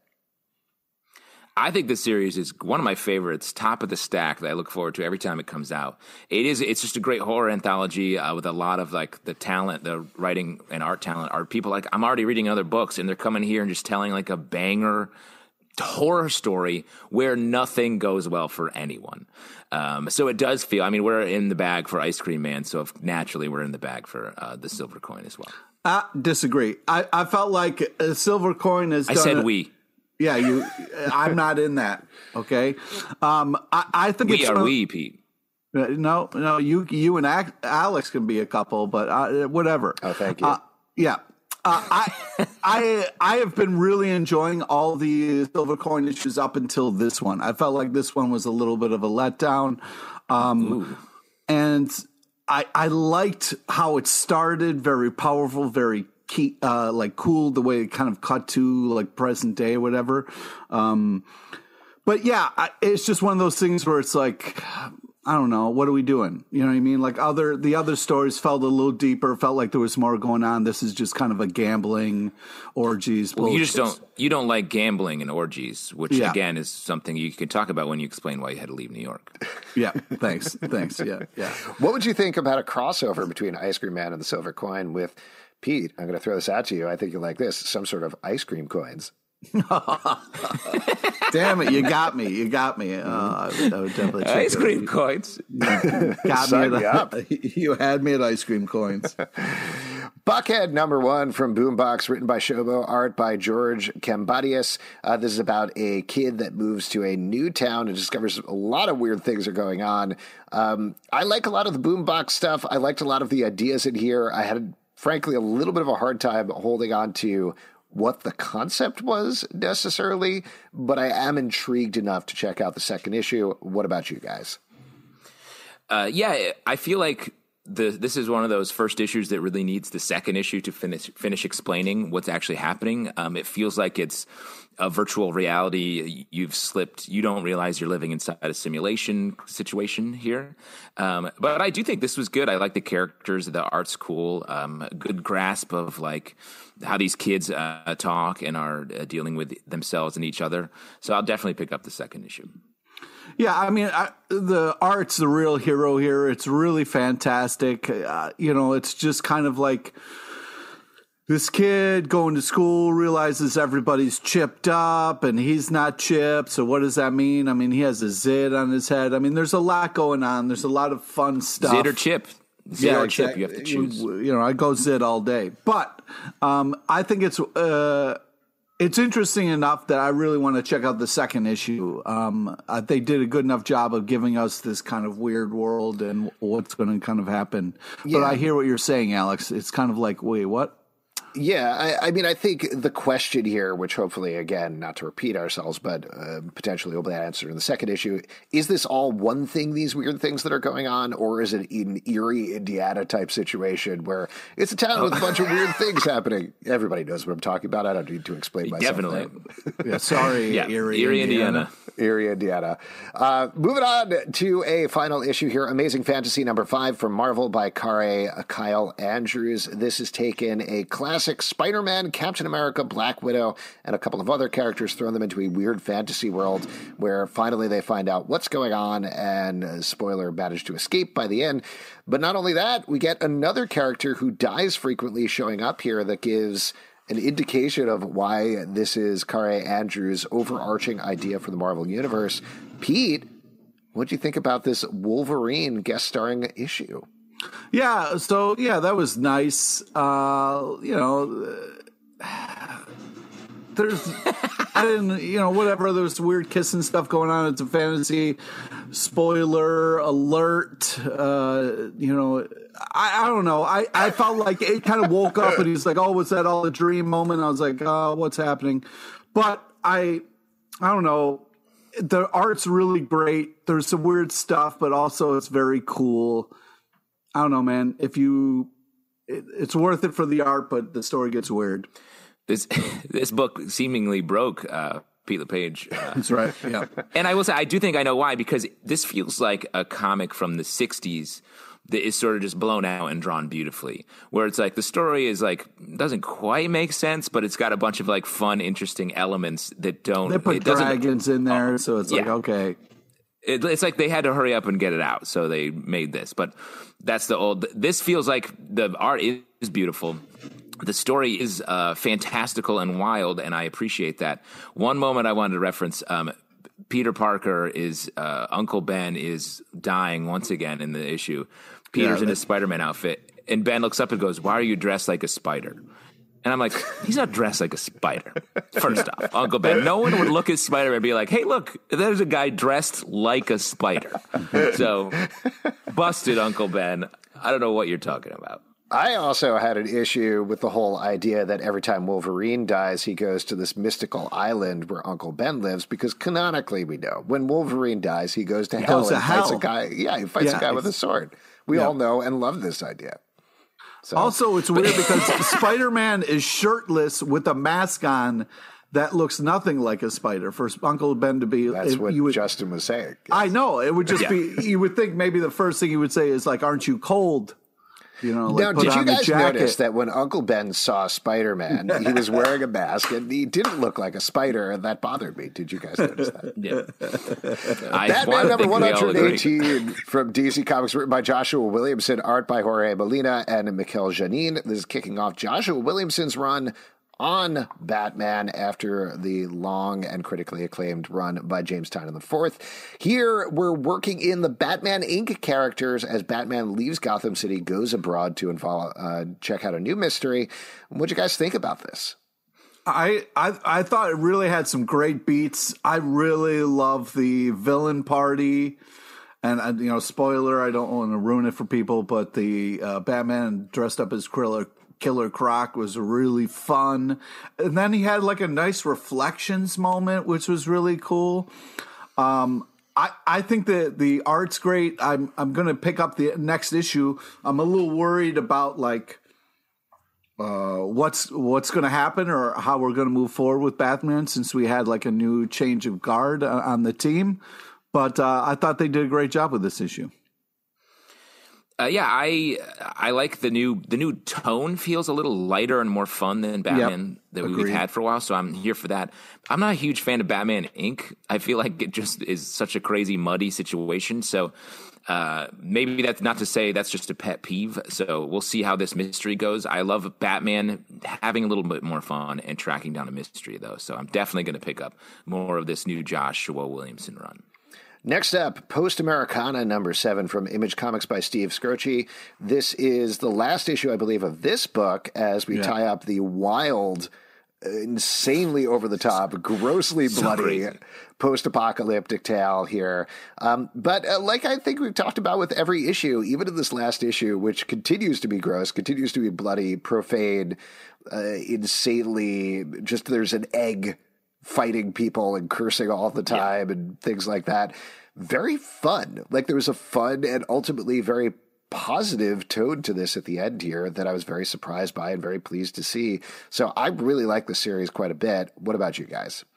I think this series is one of my favorites, top of the stack, that I look forward to every time it comes out. It is, it's just a great horror anthology uh, with a lot of like the talent, the writing and art talent are people like, I'm already reading other books and they're coming here and just telling like a banger horror story where nothing goes well for anyone. Um, so it does feel, I mean, we're in the bag for Ice Cream Man, so if naturally we're in the bag for uh, the Silver Coin as well. I disagree. I, I felt like a Silver Coin is. I said a, we. Yeah, you. I'm not in that. Okay. Um, I, I think we it's are we, Pete. No, no. You, you and Alex can be a couple, but uh, whatever. Oh, thank you. Uh, yeah. Uh, I, I, I have been really enjoying all the Silver Coin issues up until this one. I felt like this one was a little bit of a letdown, um, and I, I liked how it started. Very powerful, very key, uh, like cool. The way it kind of cut to like present day or whatever. Um, but yeah, I, it's just one of those things where it's like, I don't know, what are we doing? You know what I mean? Like other, the other stories felt a little deeper, felt like there was more going on. This is just kind of a gambling orgies. Well, you just don't, you don't like gambling and orgies, which Yeah. again is something you can talk about when you explain why you had to leave New York. Yeah. Thanks. Thanks. Yeah. Yeah. What would you think about a crossover between Ice Cream Man and the Silver Coin with Pete, I'm going to throw this out to you. I think you like this. Some sort of ice cream coins. Damn it, you got me. You got me. Uh, I, would, I would definitely check Ice it. cream coins. Got Sign me me at, up. You had me at ice cream coins. Buckhead number one from Boombox, written by Shobo, art by George Kambadius. Uh, this is about a kid that moves to a new town and discovers a lot of weird things are going on. Um, I like a lot of the Boombox stuff. I liked a lot of the ideas in here. I had, frankly, a little bit of a hard time holding on to what the concept was necessarily, but I am intrigued enough to check out the second issue. What about you guys? Uh, yeah, I feel like the this is one of those first issues that really needs the second issue to finish finish explaining what's actually happening. Um, it feels like it's a virtual reality. You've slipped. You don't realize you're living inside a simulation situation here. Um, but I do think this was good. I like the characters. The art's cool. Um, a good grasp of like how these kids uh, talk and are uh, dealing with themselves and each other. So I'll definitely pick up the second issue. Yeah, I mean, I, the art's the real hero here. It's really fantastic. Uh, you know, it's just kind of like this kid going to school realizes everybody's chipped up and he's not chipped. So what does that mean? I mean, he has a zit on his head. I mean, there's a lot going on. There's a lot of fun stuff. Zit or chip. Zit yeah, or exactly. chip. You have to choose. You, you know, I go zit all day. But um, I think it's... Uh, It's interesting enough that I really want to check out the second issue. Um, uh, they did a good enough job of giving us this kind of weird world and what's going to kind of happen. Yeah. But I hear what you're saying, Alex. It's kind of like, wait, what? Yeah, I, I mean, I think the question here, which hopefully, again, not to repeat ourselves, but uh, potentially will be answered in the second issue, is this all one thing, these weird things that are going on, or is it an Erie, Indiana type situation where it's a town with a bunch of weird things happening? Everybody knows what I'm talking about. I don't need to explain myself. Definitely. Yeah, sorry, Yeah, Erie, Erie, Indiana. Indiana. Erie, Indiana. Uh, moving on to a final issue here, Amazing Fantasy number five from Marvel by Kare Kyle Andrews. This has taken a classic Spider-Man, Captain America, Black Widow, and a couple of other characters, thrown them into a weird fantasy world where finally they find out what's going on and, uh, spoiler, manage to escape by the end. But not only that, we get another character who dies frequently showing up here that gives an indication of why this is Kare Andrews' overarching idea for the Marvel Universe. Pete, what do you think about this Wolverine guest starring issue? Yeah, so, yeah, that was nice. Uh, you know, uh, there's, I didn't, you know, whatever, there's weird kissing stuff going on. It's a fantasy. Spoiler alert. Uh, you know, I, I don't know. I, I felt like it kind of woke up and he's like, oh, was that all a dream moment? I was like, oh, what's happening? But I, I don't know. The art's really great. There's some weird stuff, but also it's very cool. I don't know, man. If you, it, it's worth it for the art, but the story gets weird. This this book seemingly broke uh, Pete LePage. Uh, That's right. Yeah. And I will say, I do think I know why, because this feels like a comic from the sixties that is sort of just blown out and drawn beautifully, where it's like the story is like, doesn't quite make sense, but it's got a bunch of like fun, interesting elements that don't. They put it doesn't, dragons in there, oh, so it's yeah. like, okay. It, it's like they had to hurry up and get it out, so they made this. But that's the old. This feels like the art is beautiful. The story is uh, fantastical and wild, and I appreciate that. One moment I wanted to reference: um, Peter Parker is uh, Uncle Ben is dying once again in the issue. Peter's Yeah, in his Spider-Man outfit, and Ben looks up and goes, "Why are you dressed like a spider?" And I'm like, he's not dressed like a spider. First off, Uncle Ben. No one would look at Spider-Man and be like, hey, look, there's a guy dressed like a spider. So, busted, Uncle Ben. I don't know what you're talking about. I also had an issue with the whole idea that every time Wolverine dies, he goes to this mystical island where Uncle Ben lives, because canonically we know when Wolverine dies, he goes to He hell goes and to fights hell. a guy. Yeah, he fights Yeah, a guy with a sword. We yeah. all know and love this idea. So. Also, it's weird because Spider-Man is shirtless with a mask on that looks nothing like a spider. For Uncle Ben to be, That's it, what you would, Justin was saying. Yes. I know. It would just Yeah. be, you would think maybe the first thing he would say is like, aren't you cold? You know, like now, put did you on a guys jacket. notice that when Uncle Ben saw Spider-Man, he was wearing a mask and he didn't look like a spider, and that bothered me. Did you guys notice that? Yeah. I Batman number think one we all agree. eighteen from D C Comics, written by Joshua Williamson, art by Jorge Molina and Mikel Janin. This is kicking off Joshua Williamson's run on Batman after the long and critically acclaimed run by James Tynion the fourth. Here, we're working in the Batman Incorporated characters as Batman leaves Gotham City, goes abroad to involve, uh, check out a new mystery. What'd you guys think about this? I, I I thought it really had some great beats. I really love the villain party. And, uh, you know, spoiler, I don't want to ruin it for people, but the uh, Batman dressed up as Killer, Killer Croc was really fun. And then he had like a nice reflections moment, which was really cool. Um, I, I think that the art's great. I'm I'm going to pick up the next issue. I'm a little worried about like uh, what's what's going to happen or how we're going to move forward with Batman since we had like a new change of guard on, on the team. But uh, I thought they did a great job with this issue. Uh, yeah, I I like the new the new tone. Feels a little lighter and more fun than Batman Yep, that agreed. we've had for a while. So I'm here for that. I'm not a huge fan of Batman Incorporated. I feel like it just is such a crazy, muddy situation. So uh, maybe that's not to say that's just a pet peeve. So we'll see how this mystery goes. I love Batman having a little bit more fun and tracking down a mystery, though. So I'm definitely going to pick up more of this new Joshua Williamson run. Next up, Post Americana number seven from Image Comics by Steve Scroce. This is the last issue, I believe, of this book as we Yeah. tie up the wild, insanely over the top, grossly So bloody crazy. post-apocalyptic tale here. Um, but uh, like I think we've talked about with every issue, even in this last issue, which continues to be gross, continues to be bloody, profane, uh, insanely, just there's an egg fighting people and cursing all the time yeah. and things like that. Very fun. Like there was a fun and ultimately very positive tone to this at the end here that I was very surprised by and very pleased to see. So I really like the series quite a bit. What about you guys?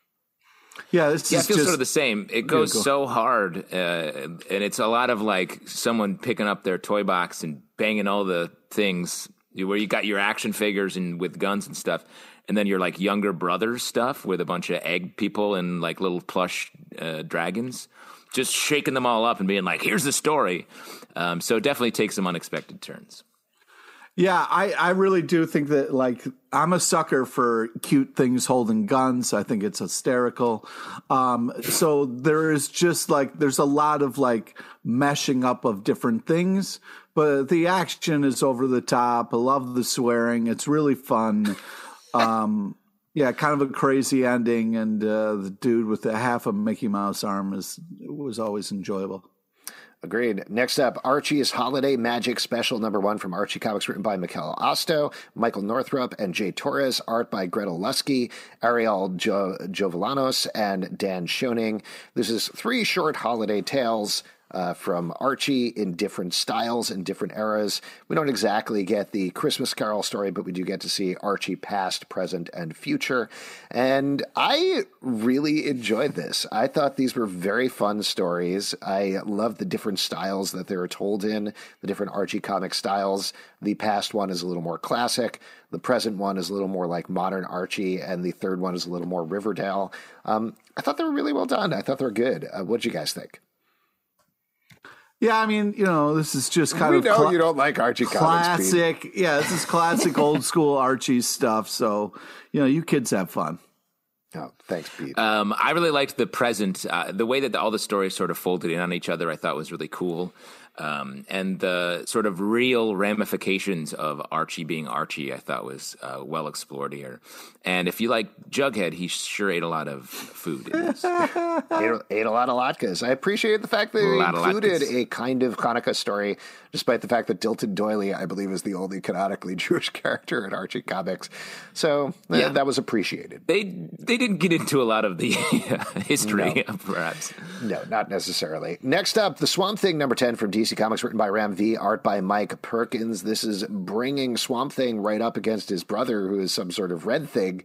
Yeah, this yeah, is it feels just, sort of the same. It goes go. so hard, uh, and it's a lot of like someone picking up their toy box and banging all the things where you got your action figures and with guns and stuff. And then your like younger brothers stuff with a bunch of egg people and like little plush uh, dragons, just shaking them all up and being like, here's the story. Um, so it definitely takes some unexpected turns. Yeah, I, I really do think that, like, I'm a sucker for cute things holding guns. I think it's hysterical. Um, so there is just like, there's a lot of like meshing up of different things, but the action is over the top. I love the swearing. It's really fun. Um, yeah, kind of a crazy ending, and uh, the dude with the half a Mickey Mouse arm is was always enjoyable. Agreed. Next up, Archie's Holiday Magic Special number one from Archie Comics, written by Mikel Osto, Michael Northrup, and Jay Torres, art by Gretel Lusky, Ariel jo- Jovellanos, and Dan Schoening. This is three short holiday tales Uh, from Archie in different styles and different eras. We don't exactly get the Christmas Carol story, but we do get to see Archie past, present, and future. And I really enjoyed this. I thought these were very fun stories. I love the different styles that they were told in, the different Archie comic styles. The past one is a little more classic. The present one is a little more like modern Archie, and the third one is a little more Riverdale. Um, I thought they were really well done. I thought they were good. Uh, what did you guys think? Yeah, I mean, you know, this is just kind we of know cla- you don't like Archie comics, Pete. classic. Yeah, this is classic old school Archie stuff. So, you know, you kids have fun. Oh, thanks, Pete. Um, I really liked the present. Uh, the way that all the stories sort of folded in on each other, I thought was really cool. Um, and the sort of real ramifications of Archie being Archie, I thought was uh, well explored here. And if you like Jughead, he sure ate a lot of food in this. ate, ate a lot of latkes. I appreciate the fact that they included a kind of Hanukkah story, despite the fact that Dilton Doily, I believe, is the only canonically Jewish character in Archie Comics. So uh, Yeah. that was appreciated. They they didn't get into a lot of the history, No. perhaps. No, not necessarily. Next up, The Swamp Thing number ten from D C Comics, written by Ram V, art by Mike Perkins. This is bringing Swamp Thing right up against his brother, who is some sort of red thing,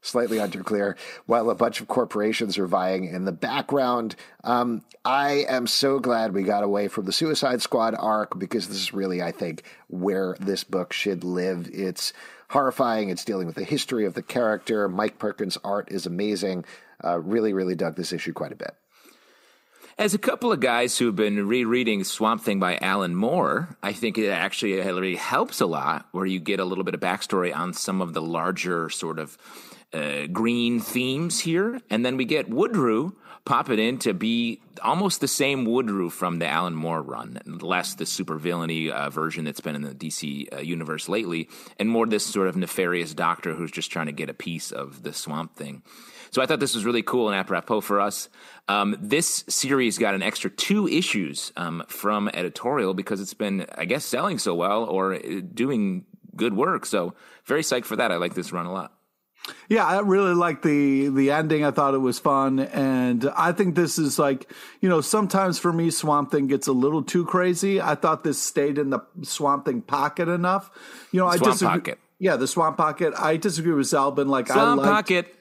slightly underclear, while a bunch of corporations are vying in the background. Um, I am so glad we got away from the Suicide Squad arc, because this is really, I think, where this book should live. It's horrifying. It's dealing with the history of the character. Mike Perkins' art is amazing. Uh, really, really dug this issue quite a bit. As a couple of guys who've been rereading Swamp Thing by Alan Moore, I think it actually really helps a lot, where you get a little bit of backstory on some of the larger sort of uh, green themes here. And then we get Woodrue pop it in to be almost the same Woodrue from the Alan Moore run, less the supervillainy uh, version that's been in the D C uh, universe lately, and more this sort of nefarious doctor who's just trying to get a piece of the Swamp Thing. So I thought this was really cool and apropos for us. Um, this series got an extra two issues um, from editorial because it's been, I guess, selling so well or doing good work. So very psyched for that. I like this run a lot. Yeah, I really like the the ending. I thought it was fun, and I think this is like, you know, sometimes for me, Swamp Thing gets a little too crazy. I thought this stayed in the Swamp Thing pocket enough. You know, Swamp I disagree. Pocket. Yeah, the Swamp Pocket. I disagree with Zalbin. Like, Swamp I liked, Pocket.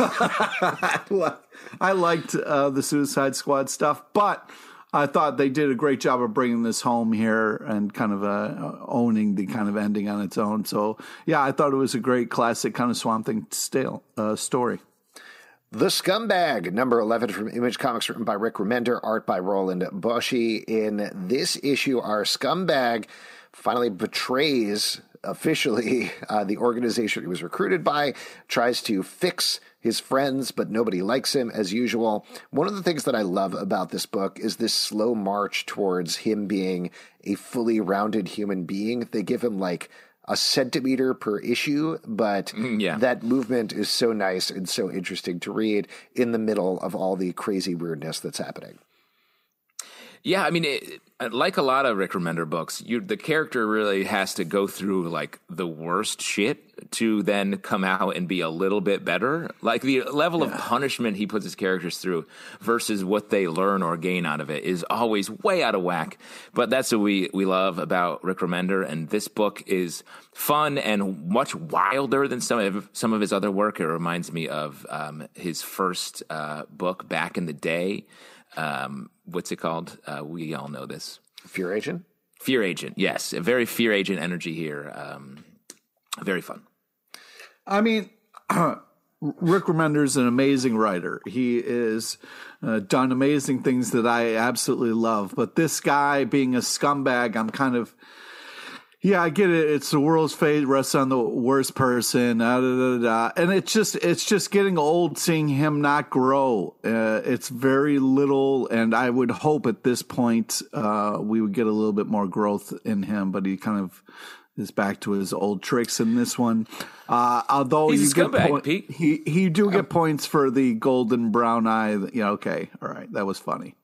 I liked uh, the Suicide Squad stuff, but I thought they did a great job of bringing this home here and kind of uh, owning the kind of ending on its own. So, yeah, I thought it was a great classic kind of Swamp Thing style, uh, story. The Scumbag, number eleven from Image Comics, written by Rick Remender, art by Roland Boschi. In this issue, our Scumbag finally betrays officially uh, the organization he was recruited by, tries to fix his friends, but nobody likes him as usual. One of the things that I love about this book is this slow march towards him being a fully rounded human being. They give him like a centimeter per issue, but yeah. that movement is so nice and so interesting to read in the middle of all the crazy weirdness that's happening. Yeah, I mean, it, like a lot of Rick Remender books, you, the character really has to go through like the worst shit to then come out and be a little bit better. Like the level yeah. of punishment he puts his characters through versus what they learn or gain out of it is always way out of whack. But that's what we, we love about Rick Remender. And this book is fun and much wilder than some of some of his other work. It reminds me of um, his first uh, book back in the day. Um, what's it called? Uh, we all know this. Fear Agent? Fear Agent, yes. A very Fear Agent energy here. Um, very fun. I mean, Rick Remender is an amazing writer. He is uh, done amazing things that I absolutely love. But this guy being a scumbag, I'm kind of... Yeah, I get it. It's the world's fate rests on the worst person, da, da, da, da. And it's just it's just getting old seeing him not grow. Uh, it's very little, and I would hope at this point uh, we would get a little bit more growth in him. But he kind of is back to his old tricks in this one. Uh, although He's you a get scumbag, point, Pete. he he do get points for the golden brown eye. Yeah, okay, all right, that was funny.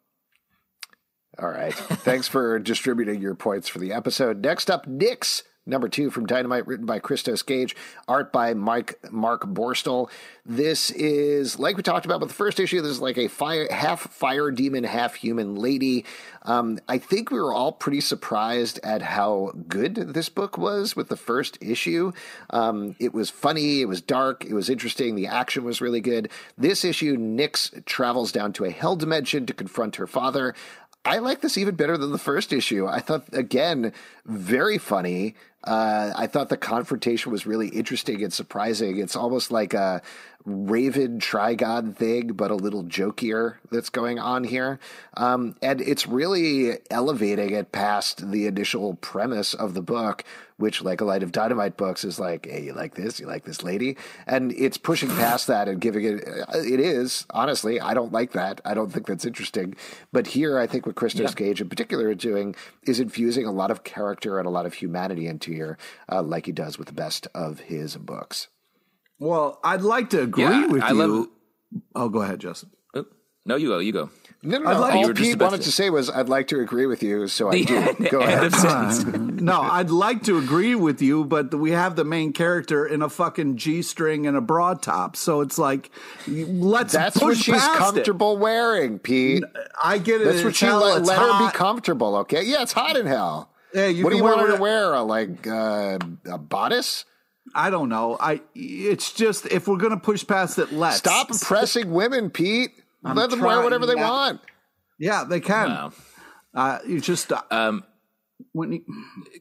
All right. Thanks for distributing your points for the episode. Next up, Nyx, number two from Dynamite, written by Christos Gage, art by Mike Mark Borstel. This is, like we talked about with the first issue, this is like a fire, half fire demon, half human lady. Um, I think we were all pretty surprised at how good this book was with the first issue. Um, it was funny, it was dark, it was interesting, the action was really good. This issue, Nyx travels down to a hell dimension to confront her father. I like this even better than the first issue. I thought, again, very funny. Uh, I thought the confrontation was really interesting and surprising. It's almost like a Raven Trigon thing, but a little jokier that's going on here. Um, and it's really elevating it past the initial premise of the book, which, like a Light of Dynamite books, is like, hey, you like this? You like this lady? And it's pushing past that and giving it, it is, honestly, I don't like that. I don't think that's interesting. But here, I think what Christos yeah. Gage in particular is doing is infusing a lot of character and a lot of humanity into here, uh, like he does with the best of his books. Well, I'd like to agree yeah, with I you. Love... Oh, go ahead, Justin. No, you go. You go. No, no, no. Like, all Pete wanted to say was, I'd like to agree with you, so I do. Go ahead. No, I'd like to agree with you, but we have the main character in a fucking G-string and a broad top, so it's like, let's That's push what she's past comfortable it. wearing, Pete. I get it. That's what she hell, let, let her hot. be comfortable, okay? Yeah, it's hot in hell. Yeah, you what do can you want her wear to wear? A, like uh, a bodice? I don't know. I. It's just, if we're going to push past it, let's. Stop oppressing women, Pete. I'm Let them wear whatever they not. want. Yeah, they can. Wow. Uh, you just uh, Um, when you,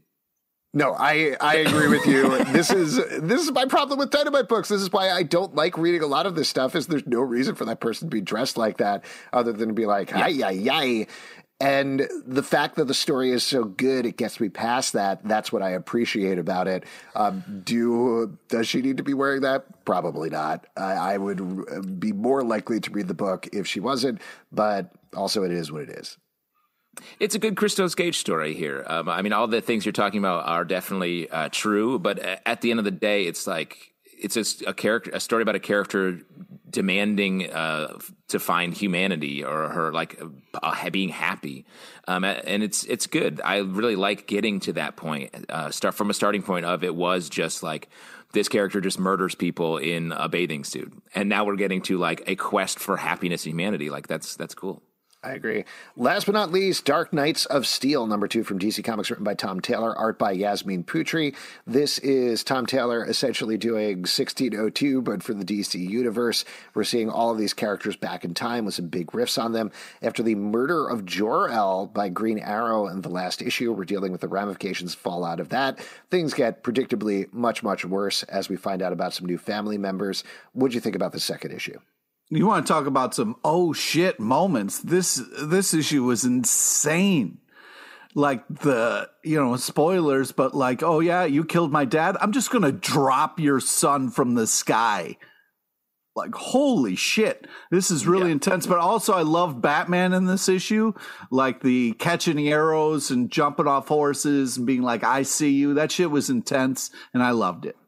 No, I I agree with you. This is this is my problem with Dynamite books. This is why I don't like reading a lot of this stuff. Is there's no reason for that person to be dressed like that other than to be like, hi, yi, yi. And the fact that the story is so good, it gets me past that. That's what I appreciate about it. Um, do does she need to be wearing that? Probably not. I, I would be more likely to read the book if she wasn't. But also, it is what it is. It's a good Christos Gage story here. Um, I mean, all the things you're talking about are definitely uh, true, but at the end of the day, it's like it's a, a character, a story about a character demanding uh, to find humanity or her like uh, being happy, um, and it's it's good. I really like getting to that point. Uh, start from a starting point of it was just like this character just murders people in a bathing suit, and now we're getting to like a quest for happiness and humanity. Like that's that's cool. I agree. Last but not least, Dark Knights of Steel, number two from D C Comics, written by Tom Taylor, art by Yasmin Putri. This is Tom Taylor essentially doing sixteen oh two, but for the D C universe. We're seeing all of these characters back in time with some big riffs on them. After the murder of Jor-El by Green Arrow in the last issue, we're dealing with the ramifications fallout of that. Things get predictably much, much worse as we find out about some new family members. What'd you think about the second issue? you want to talk about some oh shit moments. This this issue was insane. Like the, you know, spoilers, but like, oh yeah, you killed my dad. I'm just going to drop your son from the sky. Like, holy shit. This is really yeah. intense. But also I love Batman in this issue. Like the catching arrows and jumping off horses and being like, I see you. That shit was intense. And I loved it.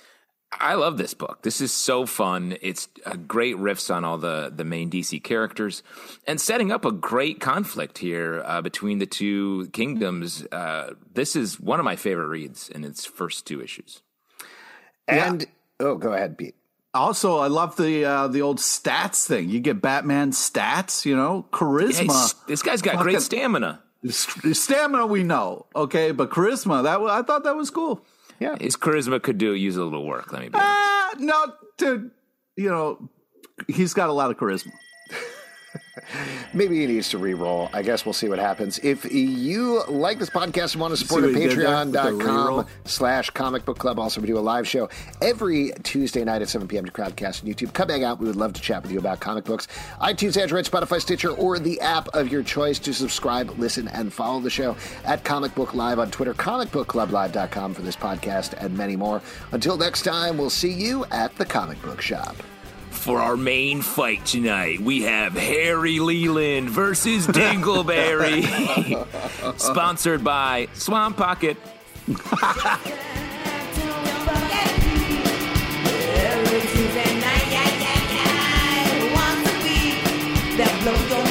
I love this book. This is so fun. It's a great riffs on all the, the main D C characters and setting up a great conflict here uh, between the two kingdoms. Uh, this is one of my favorite reads in its first two issues. And, yeah. oh, go ahead, Pete. Also, I love the uh, the old stats thing. You get Batman stats, you know, charisma. Yeah, this guy's got Fucking, great stamina. Stamina we know, okay, but charisma, that I thought that was cool. Yeah, his charisma could do use a little work. Let me be honest. Uh, no, to you know, he's got a lot of charisma. Maybe he needs to re-roll. I guess we'll see what happens. If you like this podcast and want to support it, patreon.com slash comic book club. Also, we do a live show every Tuesday night at seven p.m. to Crowdcast on YouTube. Come hang out. We would love to chat with you about comic books. iTunes, Android, Spotify, Stitcher, or the app of your choice to subscribe, listen, and follow the show at Comic Book Live on Twitter, comic book club live dot com for this podcast and many more. Until next time, we'll see you at the comic book shop. For our main fight tonight, we have Harry Leland versus Dingleberry. Sponsored by Swamp Pocket. Every Tuesday night, yeah, yeah, yeah. Once a week, that blows